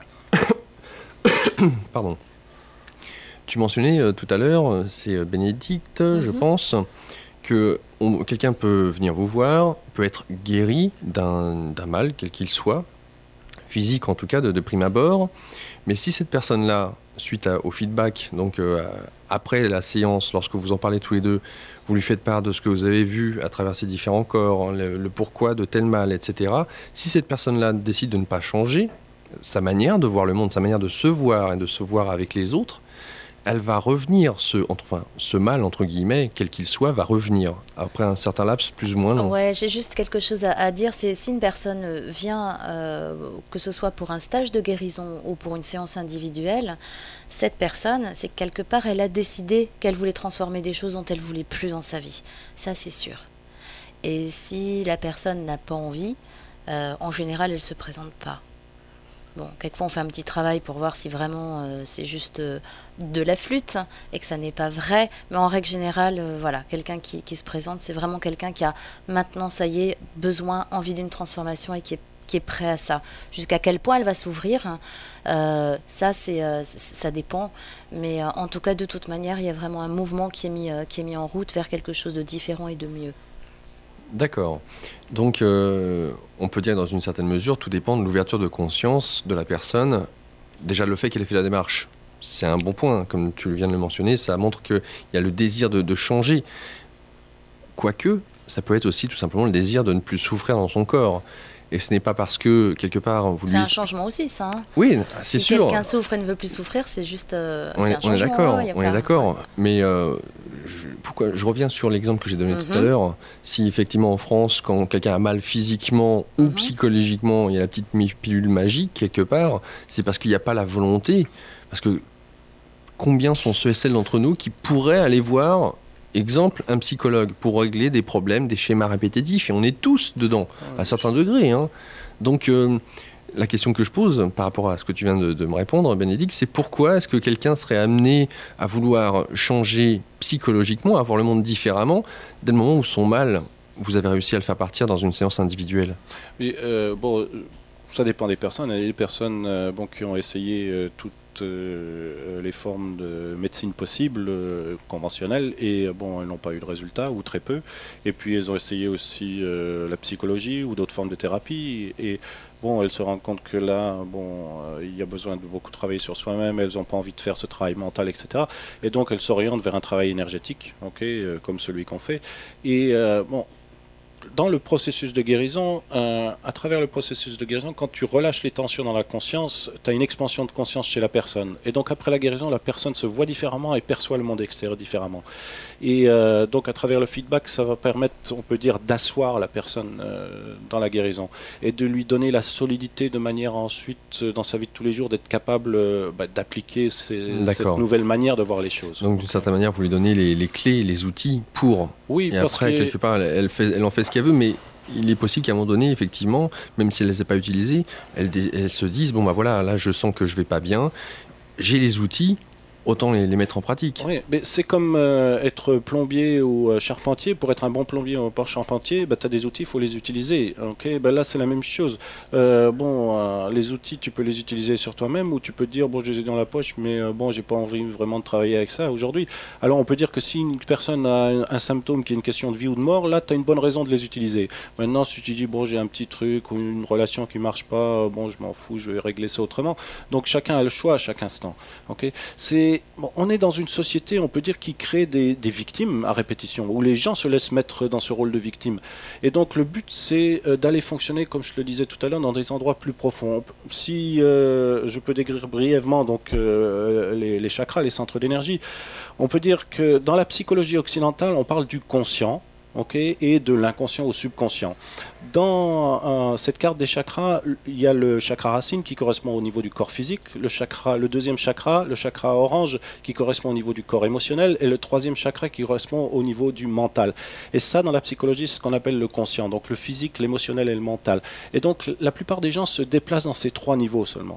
Pardon. Tu mentionnais euh, tout à l'heure, c'est euh, Bénédicte, mm-hmm. je pense, que on, quelqu'un peut venir vous voir, peut être guéri d'un, d'un mal, quel qu'il soit, physique en tout cas de, de prime abord. Mais si cette personne-là, suite à, au feedback, donc euh, après la séance, lorsque vous en parlez tous les deux, vous lui faites part de ce que vous avez vu à travers ces différents corps, hein, le, le pourquoi de tel mal, et cetera. Si cette personne-là décide de ne pas changer sa manière de voir le monde, sa manière de se voir et de se voir avec les autres, elle va revenir, ce, enfin, ce mal, entre guillemets, quel qu'il soit, va revenir après un certain laps plus ou moins long. Ouais, j'ai juste quelque chose à, à dire, c'est si une personne vient, euh, que ce soit pour un stage de guérison ou pour une séance individuelle, cette personne, c'est que quelque part, elle a décidé qu'elle voulait transformer des choses dont elle voulait plus dans sa vie. Ça, c'est sûr. Et si la personne n'a pas envie, euh, en général, elle ne se présente pas. Bon, quelquefois on fait un petit travail pour voir si vraiment euh, c'est juste euh, de la flûte et que ça n'est pas vrai, mais en règle générale, euh, voilà, quelqu'un qui, qui se présente, c'est vraiment quelqu'un qui a maintenant, ça y est, besoin, envie d'une transformation et qui est, qui est prêt à ça. Jusqu'à quel point elle va s'ouvrir, hein, euh, ça, c'est, euh, ça dépend, mais euh, en tout cas, de toute manière, il y a vraiment un mouvement qui est mis, euh, qui est mis en route vers quelque chose de différent et de mieux. D'accord. Donc, euh, on peut dire dans une certaine mesure, tout dépend de l'ouverture de conscience de la personne. Déjà, le fait qu'elle ait fait la démarche, c'est un bon point. Comme tu viens de le mentionner, ça montre qu'il y a le désir de, de changer. Quoique, ça peut être aussi tout simplement le désir de ne plus souffrir dans son corps. Et ce n'est pas parce que, quelque part, vous C'est lui... un changement aussi, ça. Hein. Oui, c'est si sûr. Si quelqu'un souffre et ne veut plus souffrir, c'est juste euh, on, c'est est, un on est changement. d'accord, Hein, on est d'accord. Ouais. Mais euh, je, pourquoi, je reviens sur l'exemple que j'ai donné mm-hmm. tout à l'heure. Si effectivement en France, quand quelqu'un a mal physiquement mm-hmm. ou psychologiquement, il y a la petite pilule magique quelque part, c'est parce qu'il n'y a pas la volonté. Parce que combien sont ceux et celles d'entre nous qui pourraient aller voir... Exemple, un psychologue pour régler des problèmes, des schémas répétitifs, et on est tous dedans, à certains degrés. Hein. Donc, euh, la question que je pose par rapport à ce que tu viens de, de me répondre, Bénédicte, c'est pourquoi est-ce que quelqu'un serait amené à vouloir changer psychologiquement, à voir le monde différemment, dès le moment où son mal, vous avez réussi à le faire partir dans une séance individuelle ? Oui, euh, bon, ça dépend des personnes. Il y a des personnes euh, bon, qui ont essayé euh, toutes euh, les formes de médecine possibles, euh, conventionnelles, et bon, elles n'ont pas eu de résultat, ou très peu. Et puis, elles ont essayé aussi euh, la psychologie ou d'autres formes de thérapie. Et bon, elles se rendent compte que là, bon, euh, il y a besoin de beaucoup travailler sur soi-même, elles n'ont pas envie de faire ce travail mental, et cetera. Et donc, elles s'orientent vers un travail énergétique, okay, euh, comme celui qu'on fait. Et euh, bon, dans le processus de guérison, euh, à travers le processus de guérison, quand tu relâches les tensions dans la conscience, tu as une expansion de conscience chez la personne. Et donc après la guérison, la personne se voit différemment et perçoit le monde extérieur différemment. Et euh, donc à travers le feedback, ça va permettre, on peut dire, d'asseoir la personne euh, dans la guérison et de lui donner la solidité de manière ensuite, dans sa vie de tous les jours, d'être capable euh, bah, d'appliquer ces, cette nouvelle manière de voir les choses. Donc d'une certaine manière, vous lui donnez les, les clés, les outils pour... Oui, et parce après, que... quelque part, elle, elle, fait, elle en fait ce qu'elle veut, mais il est possible qu'à un moment donné, effectivement, même si elle ne les a pas utilisées, elles, elles se disent, bon bah voilà, là je sens que je ne vais pas bien, j'ai les outils, autant les, les mettre en pratique. Oui, mais c'est comme euh, être plombier ou euh, charpentier. Pour être un bon plombier ou un charpentier, bah, tu as des outils, il faut les utiliser. Okay, bah, là, c'est la même chose. Euh, bon, euh, les outils, tu peux les utiliser sur toi-même ou tu peux te dire, bon, je les ai dans la poche, mais euh, bon, j'ai pas envie vraiment de travailler avec ça aujourd'hui. Alors, on peut dire que si une personne a un, un symptôme qui est une question de vie ou de mort, là, tu as une bonne raison de les utiliser. Maintenant, si tu dis, bon, j'ai un petit truc ou une relation qui marche pas, bon, je m'en fous, je vais régler ça autrement. Donc, chacun a le choix à chaque instant. Okay, c'est Bon, on est dans une société, on peut dire, qui crée des, des victimes à répétition, où les gens se laissent mettre dans ce rôle de victime. Et donc le but, c'est euh, d'aller fonctionner, comme je le disais tout à l'heure, dans des endroits plus profonds. Si euh, je peux décrire brièvement donc, euh, les, les chakras, les centres d'énergie, on peut dire que dans la psychologie occidentale, on parle du conscient. Okay, et de l'inconscient au subconscient. Dans euh, cette carte des chakras, il y a le chakra racine qui correspond au niveau du corps physique, le, chakra, le deuxième chakra, le chakra orange, qui correspond au niveau du corps émotionnel, et le troisième chakra qui correspond au niveau du mental. Et ça, dans la psychologie, c'est ce qu'on appelle le conscient, donc le physique, l'émotionnel et le mental. Et donc, la plupart des gens se déplacent dans ces trois niveaux seulement.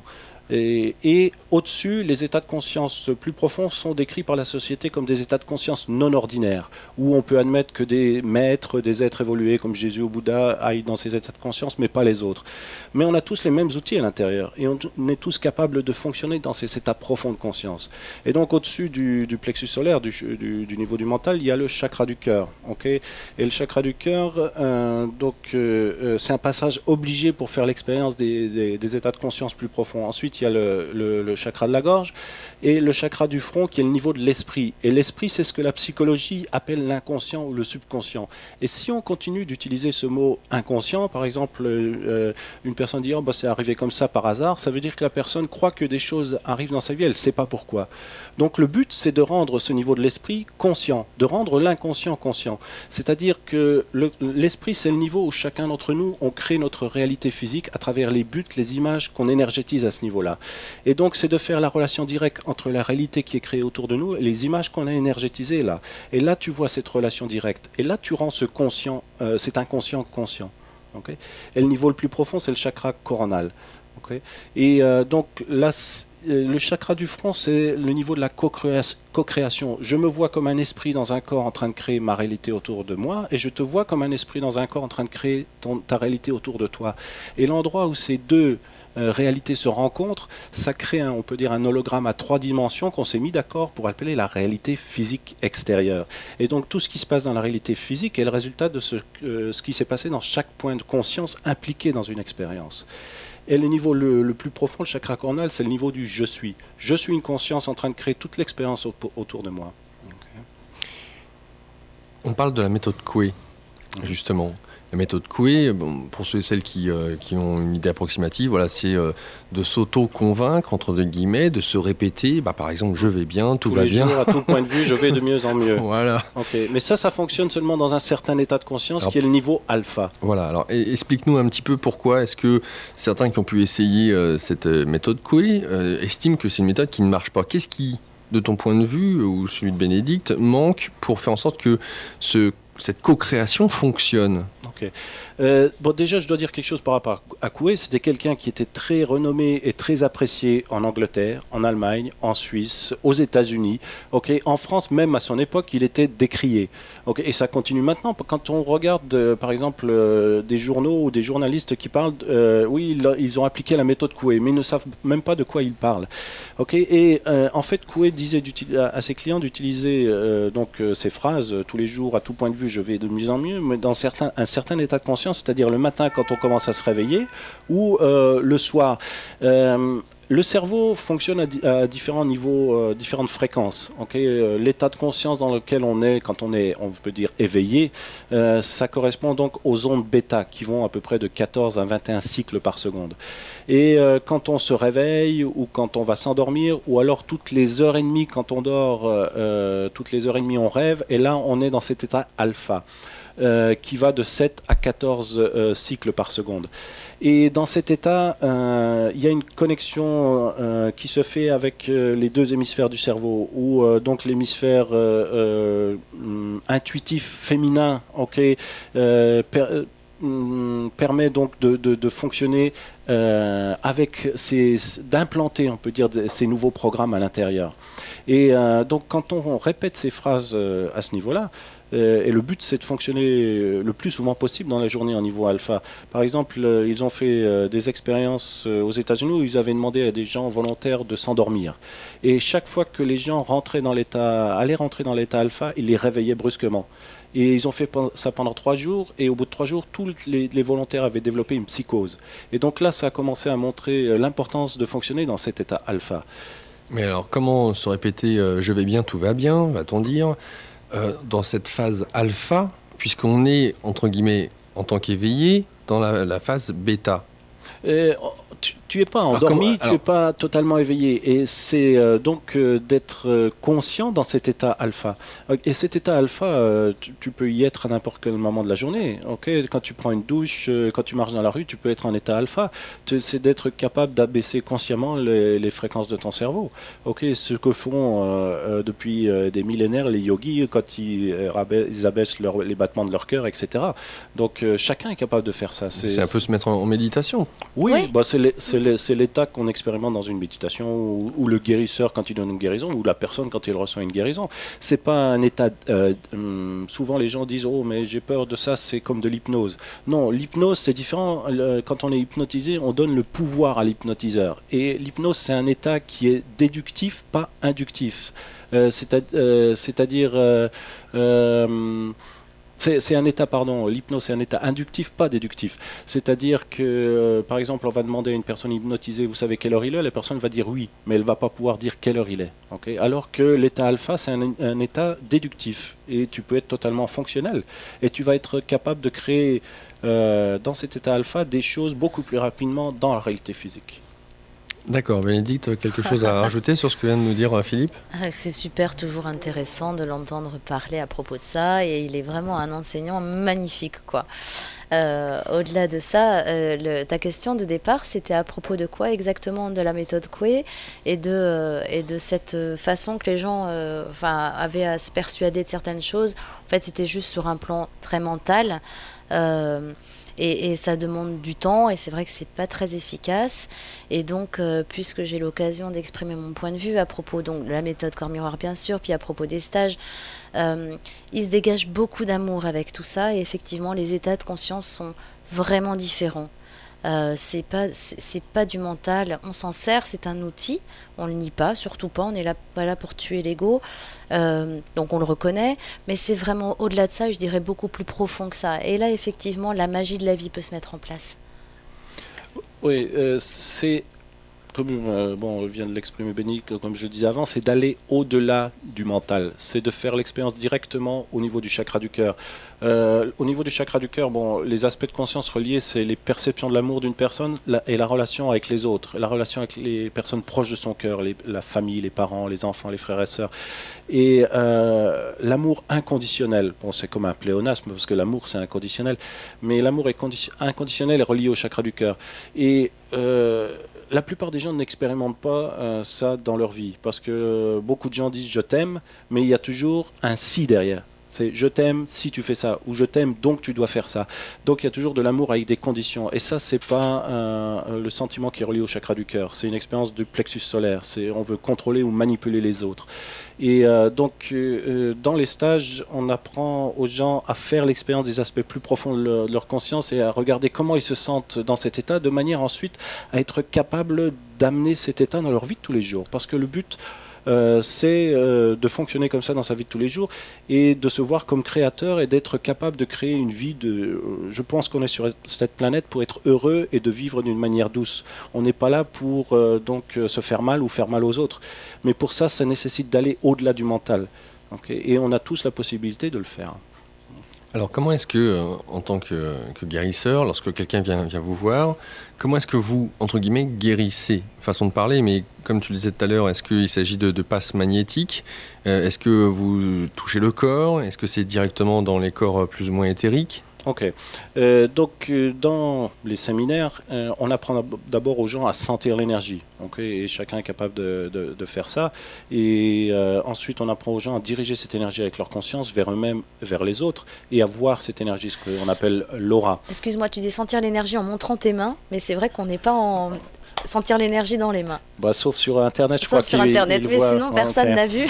Et, et au-dessus, les états de conscience plus profonds sont décrits par la société comme des états de conscience non ordinaires, où on peut admettre que des maîtres, des êtres évolués comme Jésus ou Bouddha aillent dans ces états de conscience, mais pas les autres. Mais on a tous les mêmes outils à l'intérieur, et on, on est tous capables de fonctionner dans ces états profonds de conscience. Et donc au-dessus du, du plexus solaire, du, du, du niveau du mental, il y a le chakra du cœur. Okay, et le chakra du cœur, euh, donc euh, c'est un passage obligé pour faire l'expérience des, des, des états de conscience plus profonds. Ensuite, il y a le, le, le chakra de la gorge et le chakra du front qui est le niveau de l'esprit. Et l'esprit, c'est ce que la psychologie appelle l'inconscient ou le subconscient. Et si on continue d'utiliser ce mot inconscient, par exemple, euh, une personne dit oh, bah, c'est arrivé comme ça par hasard, ça veut dire que la personne croit que des choses arrivent dans sa vie, elle ne sait pas pourquoi. Donc le but, c'est de rendre ce niveau de l'esprit conscient, de rendre l'inconscient conscient. C'est-à-dire que le, l'esprit, c'est le niveau où chacun d'entre nous, on crée notre réalité physique à travers les buts, les images qu'on énergétise à ce niveau-là. Et donc, c'est de faire la relation directe entre la réalité qui est créée autour de nous et les images qu'on a énergétisées là. Et là, tu vois cette relation directe. Et là, tu rends ce conscient, euh, cet inconscient conscient. Okay, et le niveau le plus profond, c'est le chakra coronal. Okay, et euh, donc, là, le chakra du front, c'est le niveau de la co-création. Je me vois comme un esprit dans un corps en train de créer ma réalité autour de moi, et je te vois comme un esprit dans un corps en train de créer ton, ta réalité autour de toi. Et l'endroit où ces deux euh, réalités se rencontrent, ça crée, un, on peut dire, un hologramme à trois dimensions qu'on s'est mis d'accord pour appeler la réalité physique extérieure. Et donc tout ce qui se passe dans la réalité physique est le résultat de ce, euh, ce qui s'est passé dans chaque point de conscience impliqué dans une expérience. Et le niveau le, le plus profond, le chakra coronal, c'est le niveau du « je suis ». Je suis une conscience en train de créer toute l'expérience au, autour de moi. Okay. On parle de la méthode Coué, justement. La méthode Coué, bon, pour ceux et celles qui, euh, qui ont une idée approximative, voilà, c'est euh, de s'auto-convaincre, entre guillemets, de se répéter, bah, par exemple, je vais bien, tout Tous va les bien. Jours, à tout point de vue, je vais de mieux en mieux. Voilà. Okay. Mais ça, ça fonctionne seulement dans un certain état de conscience alors, qui est le niveau alpha. Voilà, alors et, explique-nous un petit peu pourquoi est-ce que certains qui ont pu essayer euh, cette euh, méthode Coué euh, estiment que c'est une méthode qui ne marche pas. Qu'est-ce qui, de ton point de vue, ou celui de Bénédicte, manque pour faire en sorte que ce cette co-création fonctionne? Ok. Euh, bon, déjà, je dois dire quelque chose par rapport à Coué. C'était quelqu'un qui était très renommé et très apprécié en Angleterre, en Allemagne, en Suisse, aux États-Unis. Okay. En France, même à son époque, il était décrié. Okay. Et ça continue maintenant. Quand on regarde, euh, par exemple, euh, des journaux ou des journalistes qui parlent, euh, oui, ils, ils ont appliqué la méthode Coué, mais ils ne savent même pas de quoi ils parlent. Okay. Et euh, en fait, Coué disait à ses clients d'utiliser euh, donc euh, ces phrases euh, tous les jours, à tout point de vue, je vais de mieux en mieux, mais dans certains, un certain état de conscience, c'est-à-dire le matin quand on commence à se réveiller ou euh, le soir. Euh, le cerveau fonctionne à, di- à différents niveaux, euh, différentes fréquences. Okay, euh, l'état de conscience dans lequel on est, quand on est, on peut dire éveillé, euh, ça correspond donc aux ondes bêta qui vont à peu près de quatorze à vingt et un cycles par seconde. Et euh, quand on se réveille ou quand on va s'endormir, ou alors toutes les heures et demie quand on dort, euh, toutes les heures et demie on rêve, et là on est dans cet état alpha. Euh, qui va de sept à quatorze euh, cycles par seconde. Et dans cet état, euh, il y a une connexion euh, qui se fait avec euh, les deux hémisphères du cerveau, où euh, donc l'hémisphère euh, euh, intuitif féminin, okay, euh, per, euh, permet donc de, de, de fonctionner euh, avec ces, d'implanter, on peut dire, ces nouveaux programmes à l'intérieur. Et euh, donc quand on répète ces phrases euh, à ce niveau-là, et le but, c'est de fonctionner le plus souvent possible dans la journée en niveau alpha. Par exemple, ils ont fait des expériences aux États-Unis où ils avaient demandé à des gens volontaires de s'endormir. Et chaque fois que les gens rentraient dans l'état, allaient rentrer dans l'état alpha, ils les réveillaient brusquement. Et ils ont fait ça pendant trois jours, et au bout de trois jours, tous les, les volontaires avaient développé une psychose. Et donc là, ça a commencé à montrer l'importance de fonctionner dans cet état alpha. Mais alors, comment se répéter euh, « je vais bien, tout va bien », va-t-on dire Euh, dans cette phase alpha, puisqu'on est, entre guillemets, en tant qu'éveillé, dans la, la phase bêta. Euh, tu n'es pas endormi, tu n'es pas totalement éveillé. Et c'est euh, donc euh, d'être euh, conscient dans cet état alpha. Et cet état alpha, euh, tu, tu peux y être à n'importe quel moment de la journée. Okay, quand tu prends une douche, euh, quand tu marches dans la rue, tu peux être en état alpha. Tu, c'est d'être capable d'abaisser consciemment les, les fréquences de ton cerveau. Okay, ce que font euh, euh, depuis euh, des millénaires les yogis quand ils, euh, abaissent, ils abaissent leur, les battements de leur cœur, et cetera. Donc euh, chacun est capable de faire ça. C'est, c'est un peu se mettre en, en méditation. Oui, oui. Bah, c'est, les, c'est le, c'est l'état qu'on expérimente dans une méditation, ou, ou le guérisseur quand il donne une guérison, ou la personne quand il reçoit une guérison. C'est pas un état... Euh, hum, souvent les gens disent « Oh, mais j'ai peur de ça, c'est comme de l'hypnose ». Non, l'hypnose, c'est différent. Le, quand on est hypnotisé, on donne le pouvoir à l'hypnotiseur. Et l'hypnose, c'est un état qui est déductif, pas inductif. Euh, c'est à, euh, c'est-à-dire... Euh, euh, C'est, c'est un état, pardon, l'hypnose, c'est un état inductif, pas déductif. C'est-à-dire que, euh, par exemple, on va demander à une personne hypnotisée, vous savez quelle heure il est ? La personne va dire oui, mais elle ne va pas pouvoir dire quelle heure il est. Okay ? Alors que l'état alpha, c'est un, un état déductif. Et tu peux être totalement fonctionnel. Et tu vas être capable de créer, euh, dans cet état alpha, des choses beaucoup plus rapidement dans la réalité physique. D'accord, Bénédicte, quelque chose à rajouter sur ce que vient de nous dire Philippe ? C'est super, toujours intéressant de l'entendre parler à propos de ça, et il est vraiment un enseignant magnifique, quoi. Euh, au-delà de ça, euh, le, ta question de départ, c'était à propos de quoi exactement ? De la méthode Coué et de, euh, et de cette façon que les gens euh, enfin, avaient à se persuader de certaines choses. En fait, c'était juste sur un plan très mental. Euh, Et, et ça demande du temps, et c'est vrai que c'est pas très efficace. Et donc, euh, puisque j'ai l'occasion d'exprimer mon point de vue à propos donc, de la méthode corps miroir, bien sûr, puis à propos des stages, euh, il se dégage beaucoup d'amour avec tout ça, et effectivement, les états de conscience sont vraiment différents. Euh, c'est pas c'est, c'est pas du mental, on s'en sert, c'est un outil, on le nie pas, surtout pas, on est là pas là pour tuer l'ego, euh, donc on le reconnaît, mais c'est vraiment au-delà de ça, je dirais beaucoup plus profond que ça. Et là, effectivement, la magie de la vie peut se mettre en place. Oui, euh, c'est comme euh, bon, vient de l'exprimer Béni, comme je le disais avant, c'est d'aller au-delà du mental, c'est de faire l'expérience directement au niveau du chakra du cœur. Euh, au niveau du chakra du cœur, bon, les aspects de conscience reliés, c'est les perceptions de l'amour d'une personne la, et la relation avec les autres, la relation avec les personnes proches de son cœur, les, la famille, les parents, les enfants, les frères et sœurs. Et euh, l'amour inconditionnel, bon, c'est comme un pléonasme parce que l'amour c'est inconditionnel, mais l'amour est condi- inconditionnel est relié au chakra du cœur. Et euh, la plupart des gens n'expérimentent pas euh, ça dans leur vie parce que euh, beaucoup de gens disent je t'aime, mais il y a toujours un si derrière. C'est je t'aime si tu fais ça, ou je t'aime donc tu dois faire ça. Donc il y a toujours de l'amour avec des conditions. Et ça, c'est pas euh, le sentiment qui est relié au chakra du cœur. C'est une expérience du plexus solaire. C'est on veut contrôler ou manipuler les autres. Et euh, donc euh, dans les stages, on apprend aux gens à faire l'expérience des aspects plus profonds de leur, de leur conscience et à regarder comment ils se sentent dans cet état, de manière ensuite à être capable d'amener cet état dans leur vie de tous les jours. Parce que le but Euh, c'est euh, de fonctionner comme ça dans sa vie de tous les jours et de se voir comme créateur et d'être capable de créer une vie de... Euh, je pense qu'on est sur cette planète pour être heureux et de vivre d'une manière douce. On n'est pas là pour euh, donc euh, se faire mal ou faire mal aux autres. Mais pour ça, ça nécessite d'aller au-delà du mental. Okay ? Et on a tous la possibilité de le faire. Alors comment est-ce que, euh, en tant que, que guérisseur, lorsque quelqu'un vient, vient vous voir, comment est-ce que vous, entre guillemets, guérissez ? Façon de parler, mais comme tu le disais tout à l'heure, est-ce qu'il s'agit de, de passes magnétiques ? euh, Est-ce que vous touchez le corps ? Est-ce que c'est directement dans les corps plus ou moins éthériques ? Ok. Euh, donc, euh, dans les séminaires, euh, on apprend d'abord aux gens à sentir l'énergie. Okay, et chacun est capable de, de, de faire ça. Et euh, ensuite, on apprend aux gens à diriger cette énergie avec leur conscience vers eux-mêmes, vers les autres, et à voir cette énergie, ce qu'on appelle l'aura. Excuse-moi, tu dis sentir l'énergie en montrant tes mains, mais c'est vrai qu'on n'est pas en... sentir l'énergie dans les mains. Bah, sauf sur Internet, je sauf crois sur qu'il Internet, il mais voit, sinon personne okay. n'a vu.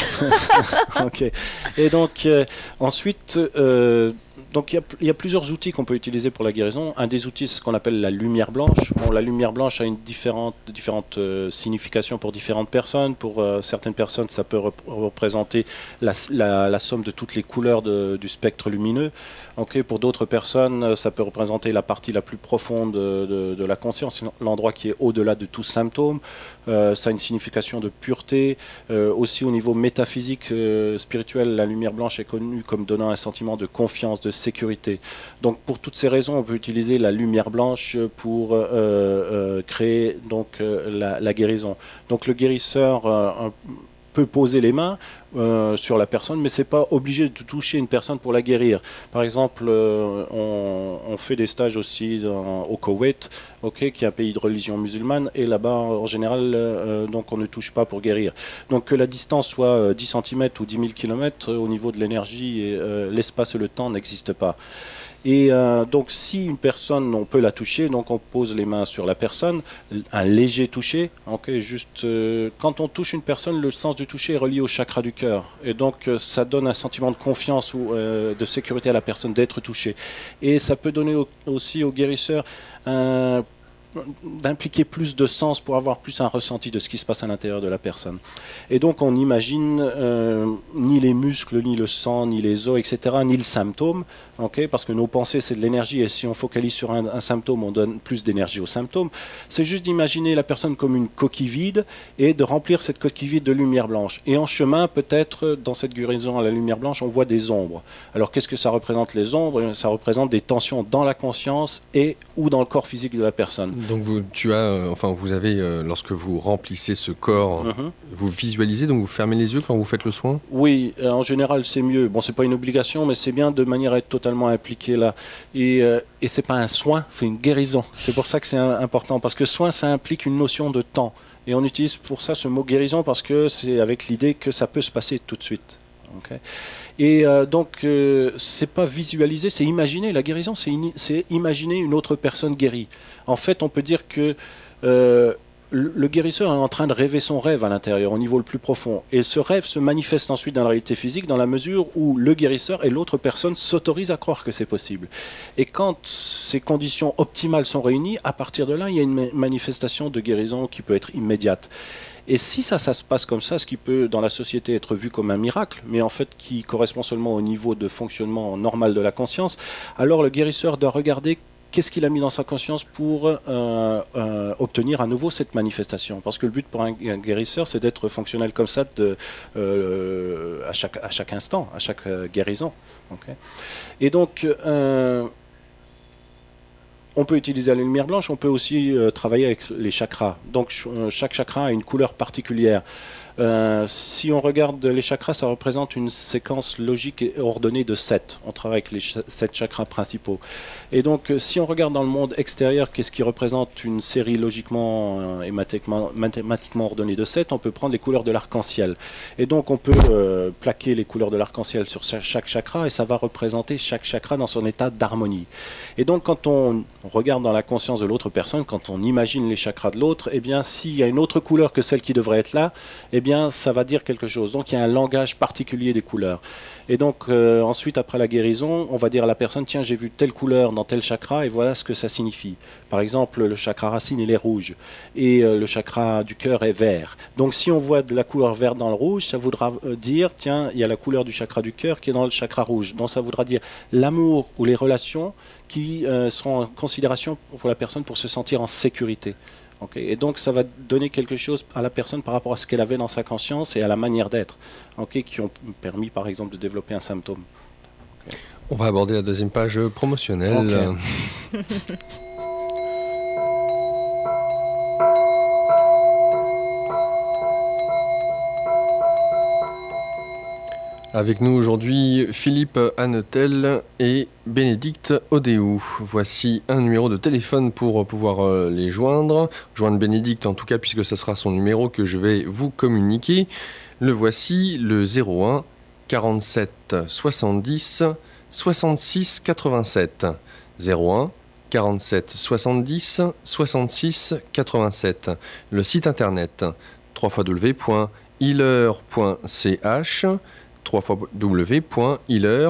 Ok. Et donc, euh, ensuite, euh, donc il y, y a plusieurs outils qu'on peut utiliser pour la guérison. Un des outils, c'est ce qu'on appelle la lumière blanche. Bon, la lumière blanche a une différente, différentes euh, significations pour différentes personnes. Pour euh, certaines personnes, ça peut rep- représenter la, la, la somme de toutes les couleurs de, du spectre lumineux. Okay, pour d'autres personnes, ça peut représenter la partie la plus profonde de, de, de la conscience, l'endroit qui est au-delà de tout symptôme. Euh, ça a une signification de pureté. Euh, aussi au niveau métaphysique, euh, spirituel, la lumière blanche est connue comme donnant un sentiment de confiance, de sécurité. Donc pour toutes ces raisons, on peut utiliser la lumière blanche pour euh, euh, créer donc, euh, la, la guérison. Donc le guérisseur euh, peut poser les mains Euh, sur la personne, mais c'est pas obligé de toucher une personne pour la guérir. Par exemple, euh, on, on fait des stages aussi dans, au Koweït, okay, qui est un pays de religion musulmane, et là-bas, en général, euh, donc on ne touche pas pour guérir. Donc que la distance soit euh, dix centimètres ou dix mille kilomètres, euh, au niveau de l'énergie, et, euh, l'espace et le temps n'existent pas. Et euh, donc si une personne, on peut la toucher, donc on pose les mains sur la personne, un léger toucher, okay, juste euh, quand on touche une personne, le sens du toucher est relié au chakra du cœur. Et donc euh, ça donne un sentiment de confiance ou euh, de sécurité à la personne d'être touchée. Et ça peut donner au, aussi au guérisseur un d'impliquer plus de sens pour avoir plus un ressenti de ce qui se passe à l'intérieur de la personne. Et donc on n'imagine euh, ni les muscles, ni le sang, ni les os, et cetera, ni le symptôme, okay, parce que nos pensées c'est de l'énergie et si on focalise sur un, un symptôme, on donne plus d'énergie au symptôme. C'est juste d'imaginer la personne comme une coquille vide et de remplir cette coquille vide de lumière blanche. Et en chemin, peut-être, dans cette guérison à la lumière blanche, on voit des ombres. Alors qu'est-ce que ça représente les ombres ? Ça représente des tensions dans la conscience et ou dans le corps physique de la personne. Donc vous, tu as, euh, enfin vous avez, euh, lorsque vous remplissez ce corps, mm-hmm. vous visualisez, donc vous fermez les yeux quand vous faites le soin ? Oui, euh, en général c'est mieux. Bon, c'est pas une obligation, mais c'est bien de manière à être totalement impliqué là. Et, euh, et c'est pas un soin, c'est une guérison. C'est pour ça que c'est un, important, parce que soin, ça implique une notion de temps. Et on utilise pour ça ce mot guérison parce que c'est avec l'idée que ça peut se passer tout de suite. Okay. Et euh, donc, euh, c'est pas visualiser, c'est imaginer. La guérison, c'est, in- c'est imaginer une autre personne guérie. En fait, on peut dire que euh, le, le guérisseur est en train de rêver son rêve à l'intérieur, au niveau le plus profond. Et ce rêve se manifeste ensuite dans la réalité physique, dans la mesure où le guérisseur et l'autre personne s'autorisent à croire que c'est possible. Et quand ces conditions optimales sont réunies, à partir de là, il y a une manifestation de guérison qui peut être immédiate. Et si ça, ça se passe comme ça, ce qui peut dans la société être vu comme un miracle, mais en fait qui correspond seulement au niveau de fonctionnement normal de la conscience, alors le guérisseur doit regarder qu'est-ce qu'il a mis dans sa conscience pour euh, euh, obtenir à nouveau cette manifestation. Parce que le but pour un, un guérisseur, c'est d'être fonctionnel comme ça de, euh, à, chaque, à chaque instant, à chaque euh, guérison. Okay. Et donc... Euh, on peut utiliser la lumière blanche, on peut aussi euh, travailler avec les chakras. Donc ch- chaque chakra a une couleur particulière. Euh, si on regarde les chakras, ça représente une séquence logique et ordonnée de sept. On travaille avec les ch- sept chakras principaux. Et donc, euh, si on regarde dans le monde extérieur, qu'est-ce qui représente une série logiquement euh, et mathématiquement, mathématiquement ordonnée de sept, on peut prendre les couleurs de l'arc-en-ciel. Et donc, on peut euh, plaquer les couleurs de l'arc-en-ciel sur chaque, chaque chakra et ça va représenter chaque chakra dans son état d'harmonie. Et donc, quand on regarde dans la conscience de l'autre personne, quand on imagine les chakras de l'autre, eh bien, s'il y a une autre couleur que celle qui devrait être là, eh bien, ça va dire quelque chose. Donc, il y a un langage particulier des couleurs. Et donc, euh, ensuite, après la guérison, on va dire à la personne, tiens, j'ai vu telle couleur dans tel chakra et voilà ce que ça signifie. Par exemple, le chakra racine, il est rouge et euh, le chakra du cœur est vert. Donc, si on voit de la couleur verte dans le rouge, ça voudra euh, dire, tiens, il y a la couleur du chakra du cœur qui est dans le chakra rouge. Donc, ça voudra dire l'amour ou les relations qui euh, seront en considération pour la personne pour se sentir en sécurité. Okay. Et donc, ça va donner quelque chose à la personne par rapport à ce qu'elle avait dans sa conscience et à la manière d'être, okay, qui ont permis, par exemple, de développer un symptôme. Okay. On va aborder la deuxième page promotionnelle. Okay. Avec nous aujourd'hui, Philippe Hannetel et Bénédicte Odéou. Voici un numéro de téléphone pour pouvoir les joindre. Joindre Bénédicte en tout cas, puisque ce sera son numéro que je vais vous communiquer. Le voici, le zéro un quarante-sept soixante-dix soixante-six quatre-vingt-sept. zéro un quarante-sept soixante-dix soixante-six quatre-vingt-sept. Le site internet w w w point healer point c h w w w point healer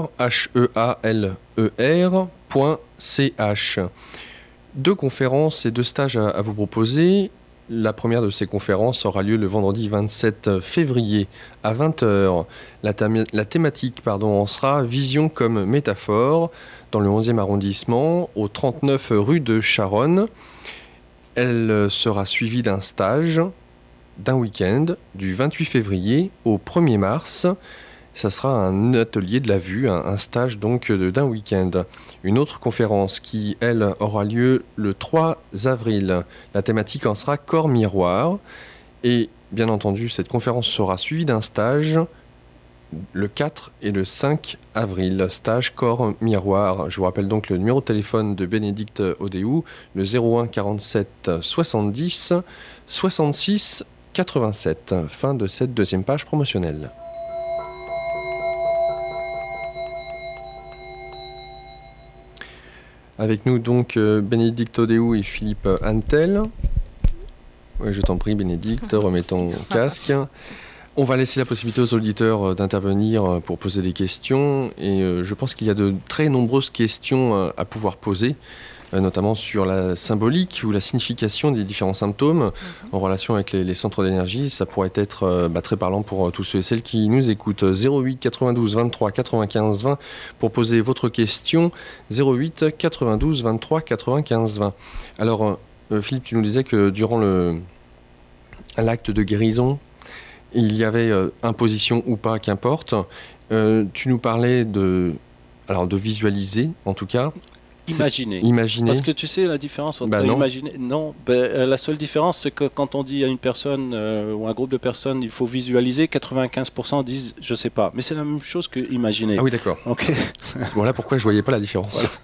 point c h. Deux conférences et deux stages à, à vous proposer. La première de ces conférences aura lieu le vendredi vingt-sept février à vingt heures. La, thé- la thématique pardon, en sera Vision comme métaphore dans le onzième arrondissement, au trente-neuf rue de Charonne. Elle sera suivie d'un stage d'un week-end du vingt-huit février au premier mars. Ça sera un atelier de la vue, un, un stage donc de, d'un week-end. Une autre conférence qui, elle, aura lieu le trois avril. La thématique en sera corps miroir. Et bien entendu, cette conférence sera suivie d'un stage le quatre et le cinq avril. Stage corps miroir. Je vous rappelle donc le numéro de téléphone de Bénédicte Odéou, le zéro un quarante-sept soixante-dix soixante-six quatre-vingt-sept. Fin de cette deuxième page promotionnelle. Avec nous donc euh, Bénédicte Odéou et Philippe Antel. Ouais, je t'en prie Bénédicte, remets ton casque. On va laisser la possibilité aux auditeurs d'intervenir pour poser des questions et euh, je pense qu'il y a de très nombreuses questions euh, à pouvoir poser, euh, notamment sur la symbolique ou la signification des différents symptômes mm-hmm. en relation avec les, les centres d'énergie. Ça pourrait être euh, bah, très parlant pour euh, tous ceux et celles qui nous écoutent. zéro huit quatre-vingt-douze vingt-trois quatre-vingt-quinze vingt pour poser votre question. zéro huit quatre-vingt-douze vingt-trois quatre-vingt-quinze vingt. Alors euh, Philippe, tu nous disais que durant le, l'acte de guérison, il y avait euh, imposition ou pas, qu'importe. Euh, tu nous parlais de, alors de visualiser, en tout cas. Imaginer. Imaginer. Parce que tu sais la différence entre bah non. imaginer. Non, ben, euh, la seule différence, c'est que quand on dit à une personne euh, ou un groupe de personnes, il faut visualiser, quatre-vingt-quinze pour cent disent je sais pas. Mais c'est la même chose que imaginer. Ah oui, d'accord. Ok. Voilà pourquoi je voyais pas la différence. Voilà.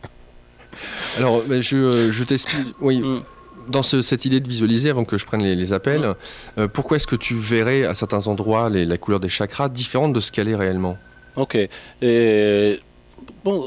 Alors, ben, je, je t'explique. Oui. Mm. Dans ce, cette idée de visualiser, avant que je prenne les, les appels, mmh. euh, pourquoi est-ce que tu verrais à certains endroits les, la couleur des chakras différente de ce qu'elle est réellement ? Ok. Et, bon,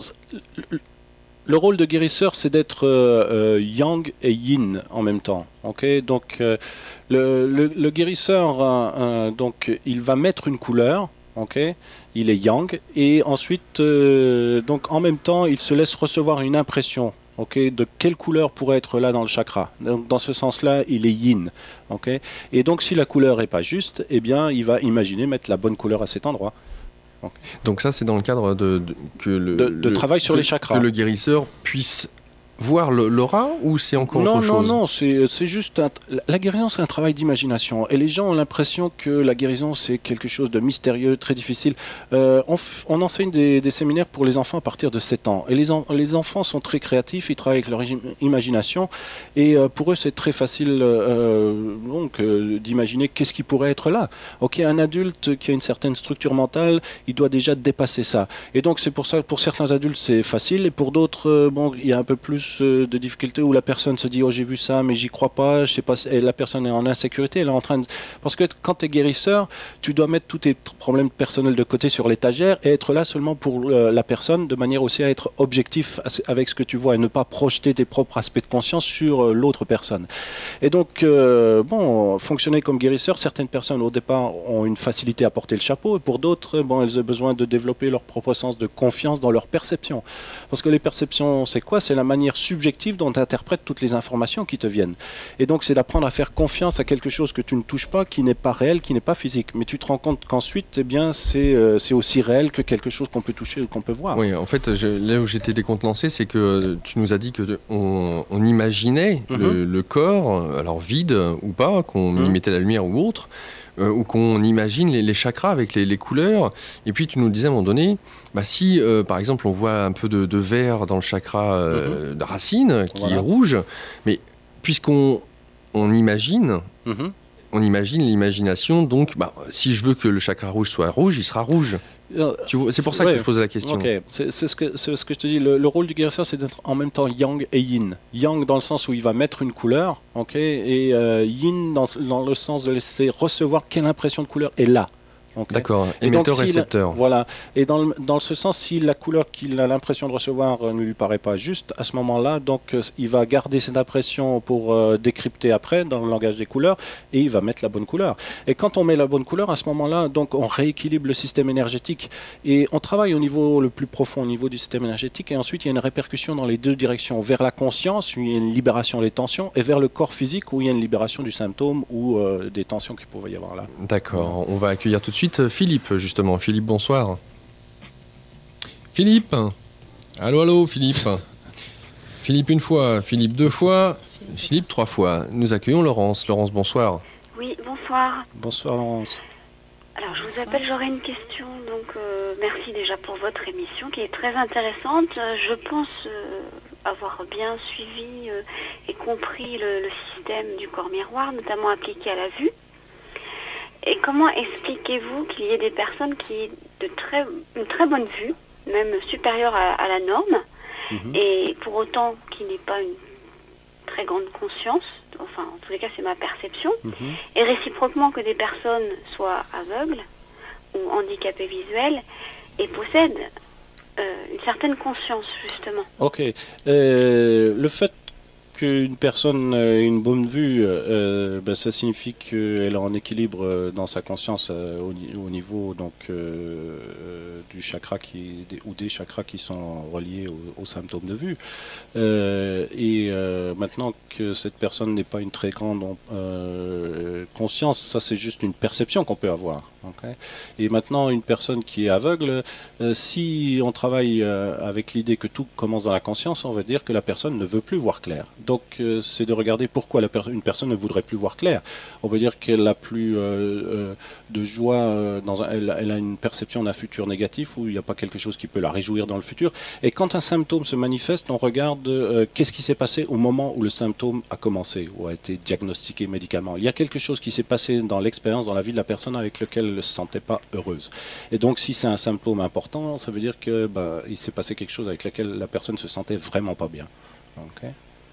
le rôle de guérisseur, c'est d'être euh, yang et yin en même temps. Ok. Donc, euh, le, le, le guérisseur, euh, euh, donc, il va mettre une couleur. Ok. Il est yang et ensuite, euh, donc, en même temps, il se laisse recevoir une impression. Okay, de quelle couleur pourrait être là dans le chakra. Donc, dans ce sens-là, il est yin. Okay, et donc, si la couleur n'est pas juste, eh bien, il va imaginer mettre la bonne couleur à cet endroit. Okay. Donc ça, c'est dans le cadre de, de que le, de, de le, travail sur que, les chakras. Que le guérisseur puisse voir le, l'aura ou c'est encore non, autre non, chose ? Non, non, c'est, c'est juste... Un, la guérison, c'est un travail d'imagination. Et les gens ont l'impression que la guérison, c'est quelque chose de mystérieux, très difficile. Euh, on, f- on enseigne des, des séminaires pour les enfants à partir de sept ans. Et les, en, les enfants sont très créatifs, ils travaillent avec leur imagination. Et euh, pour eux, c'est très facile euh, donc, euh, d'imaginer qu'est-ce qui pourrait être là. Ok, un adulte qui a une certaine structure mentale, il doit déjà dépasser ça. Et donc, c'est pour ça, pour certains adultes, c'est facile. Et pour d'autres, euh, bon, il y a un peu plus de difficultés où la personne se dit oh j'ai vu ça mais j'y crois pas, je sais pas, et la personne est en insécurité, elle est en train de... parce que quand tu es guérisseur, tu dois mettre tous tes problèmes personnels de côté sur l'étagère et être là seulement pour euh, la personne, de manière aussi à être objectif avec ce que tu vois et ne pas projeter tes propres aspects de conscience sur euh, l'autre personne. Et donc euh, bon, fonctionner comme guérisseur, certaines personnes au départ ont une facilité à porter le chapeau et pour d'autres, bon, elles ont besoin de développer leur propre sens de confiance dans leur perception. Parce que les perceptions, c'est quoi ? C'est la manière subjective dont tu interprètes toutes les informations qui te viennent. Et donc, c'est d'apprendre à faire confiance à quelque chose que tu ne touches pas, qui n'est pas réel, qui n'est pas physique. Mais tu te rends compte qu'ensuite, eh bien, c'est, euh, c'est aussi réel que quelque chose qu'on peut toucher ou qu'on peut voir. Oui, en fait, je, là où j'étais décontenancé, c'est que tu nous as dit qu'on on imaginait mm-hmm. le, le corps, alors vide ou pas, qu'on mm-hmm. y mettait la lumière ou autre, Euh, ou qu'on imagine les, les chakras avec les, les couleurs. Et puis tu nous disais à un moment donné, bah, si euh, par exemple on voit un peu de, de vert dans le chakra euh, mm-hmm. de racine qui voilà. est rouge, mais puisqu'on on imagine, mm-hmm. on imagine l'imagination, donc bah, si je veux que le chakra rouge soit rouge, il sera rouge. Tu vois, c'est pour ça ouais. que je posais la question. Okay. C'est, c'est, ce que, c'est ce que je te dis. Le, le rôle du guérisseur, c'est d'être en même temps yang et yin. Yang dans le sens où il va mettre une couleur, okay, et euh, yin dans, dans le sens de laisser recevoir quelle impression de couleur est là. Okay. D'accord, émetteur-récepteur. Si voilà. Et dans, le, dans ce sens, si la couleur qu'il a l'impression de recevoir euh, ne lui paraît pas juste, à ce moment-là, donc, euh, il va garder cette impression pour euh, décrypter après dans le langage des couleurs et il va mettre la bonne couleur. Et quand on met la bonne couleur, à ce moment-là, donc, on rééquilibre le système énergétique et on travaille au niveau le plus profond, au niveau du système énergétique et ensuite il y a une répercussion dans les deux directions, vers la conscience où il y a une libération des tensions et vers le corps physique où il y a une libération du symptôme ou euh, des tensions qu'il pouvait y avoir là. D'accord, voilà. On va accueillir tout de suite Philippe, justement. Philippe, bonsoir. Philippe. Allô, allô, Philippe. Philippe une fois, Philippe deux fois, Philippe trois fois. Nous accueillons Laurence. Laurence, bonsoir. Oui, bonsoir. Bonsoir, Laurence. Alors, je vous appelle, j'aurais une question. Donc, euh, merci déjà pour votre émission qui est très intéressante. Je pense euh, avoir bien suivi euh, et compris le, le système du corps miroir, notamment appliqué à la vue. Et comment expliquez-vous qu'il y ait des personnes qui aient de très, une très bonne vue, même supérieure à, à la norme, mmh. et pour autant qui n'ait pas une très grande conscience, enfin en tous les cas c'est ma perception, mmh. et réciproquement que des personnes soient aveugles ou handicapées visuelles et possèdent euh, une certaine conscience, justement. Ok. Euh, le fait qu'une personne ait une bonne vue, euh, ben, ça signifie qu'elle est en équilibre dans sa conscience euh, au, au niveau donc, euh, du chakra qui, des, ou des chakras qui sont reliés aux, aux symptômes de vue. Euh, et euh, maintenant que cette personne n'est pas une très grande euh, conscience, ça c'est juste une perception qu'on peut avoir. Okay. Et maintenant, une personne qui est aveugle, euh, si on travaille euh, avec l'idée que tout commence dans la conscience, on va dire que la personne ne veut plus voir clair. Donc, euh, c'est de regarder pourquoi la per- une personne ne voudrait plus voir clair. On veut dire qu'elle n'a plus euh, euh, de joie, euh, dans un, elle, elle a une perception d'un futur négatif où il n'y a pas quelque chose qui peut la réjouir dans le futur. Et quand un symptôme se manifeste, on regarde euh, qu'est-ce qui s'est passé au moment où le symptôme a commencé ou a été diagnostiqué médicalement. Il y a quelque chose qui s'est passé dans l'expérience, dans la vie de la personne avec laquelle elle ne se sentait pas heureuse. Et donc, si c'est un symptôme important, ça veut dire que bah, il s'est passé quelque chose avec lequel la personne se sentait vraiment pas bien. Okay.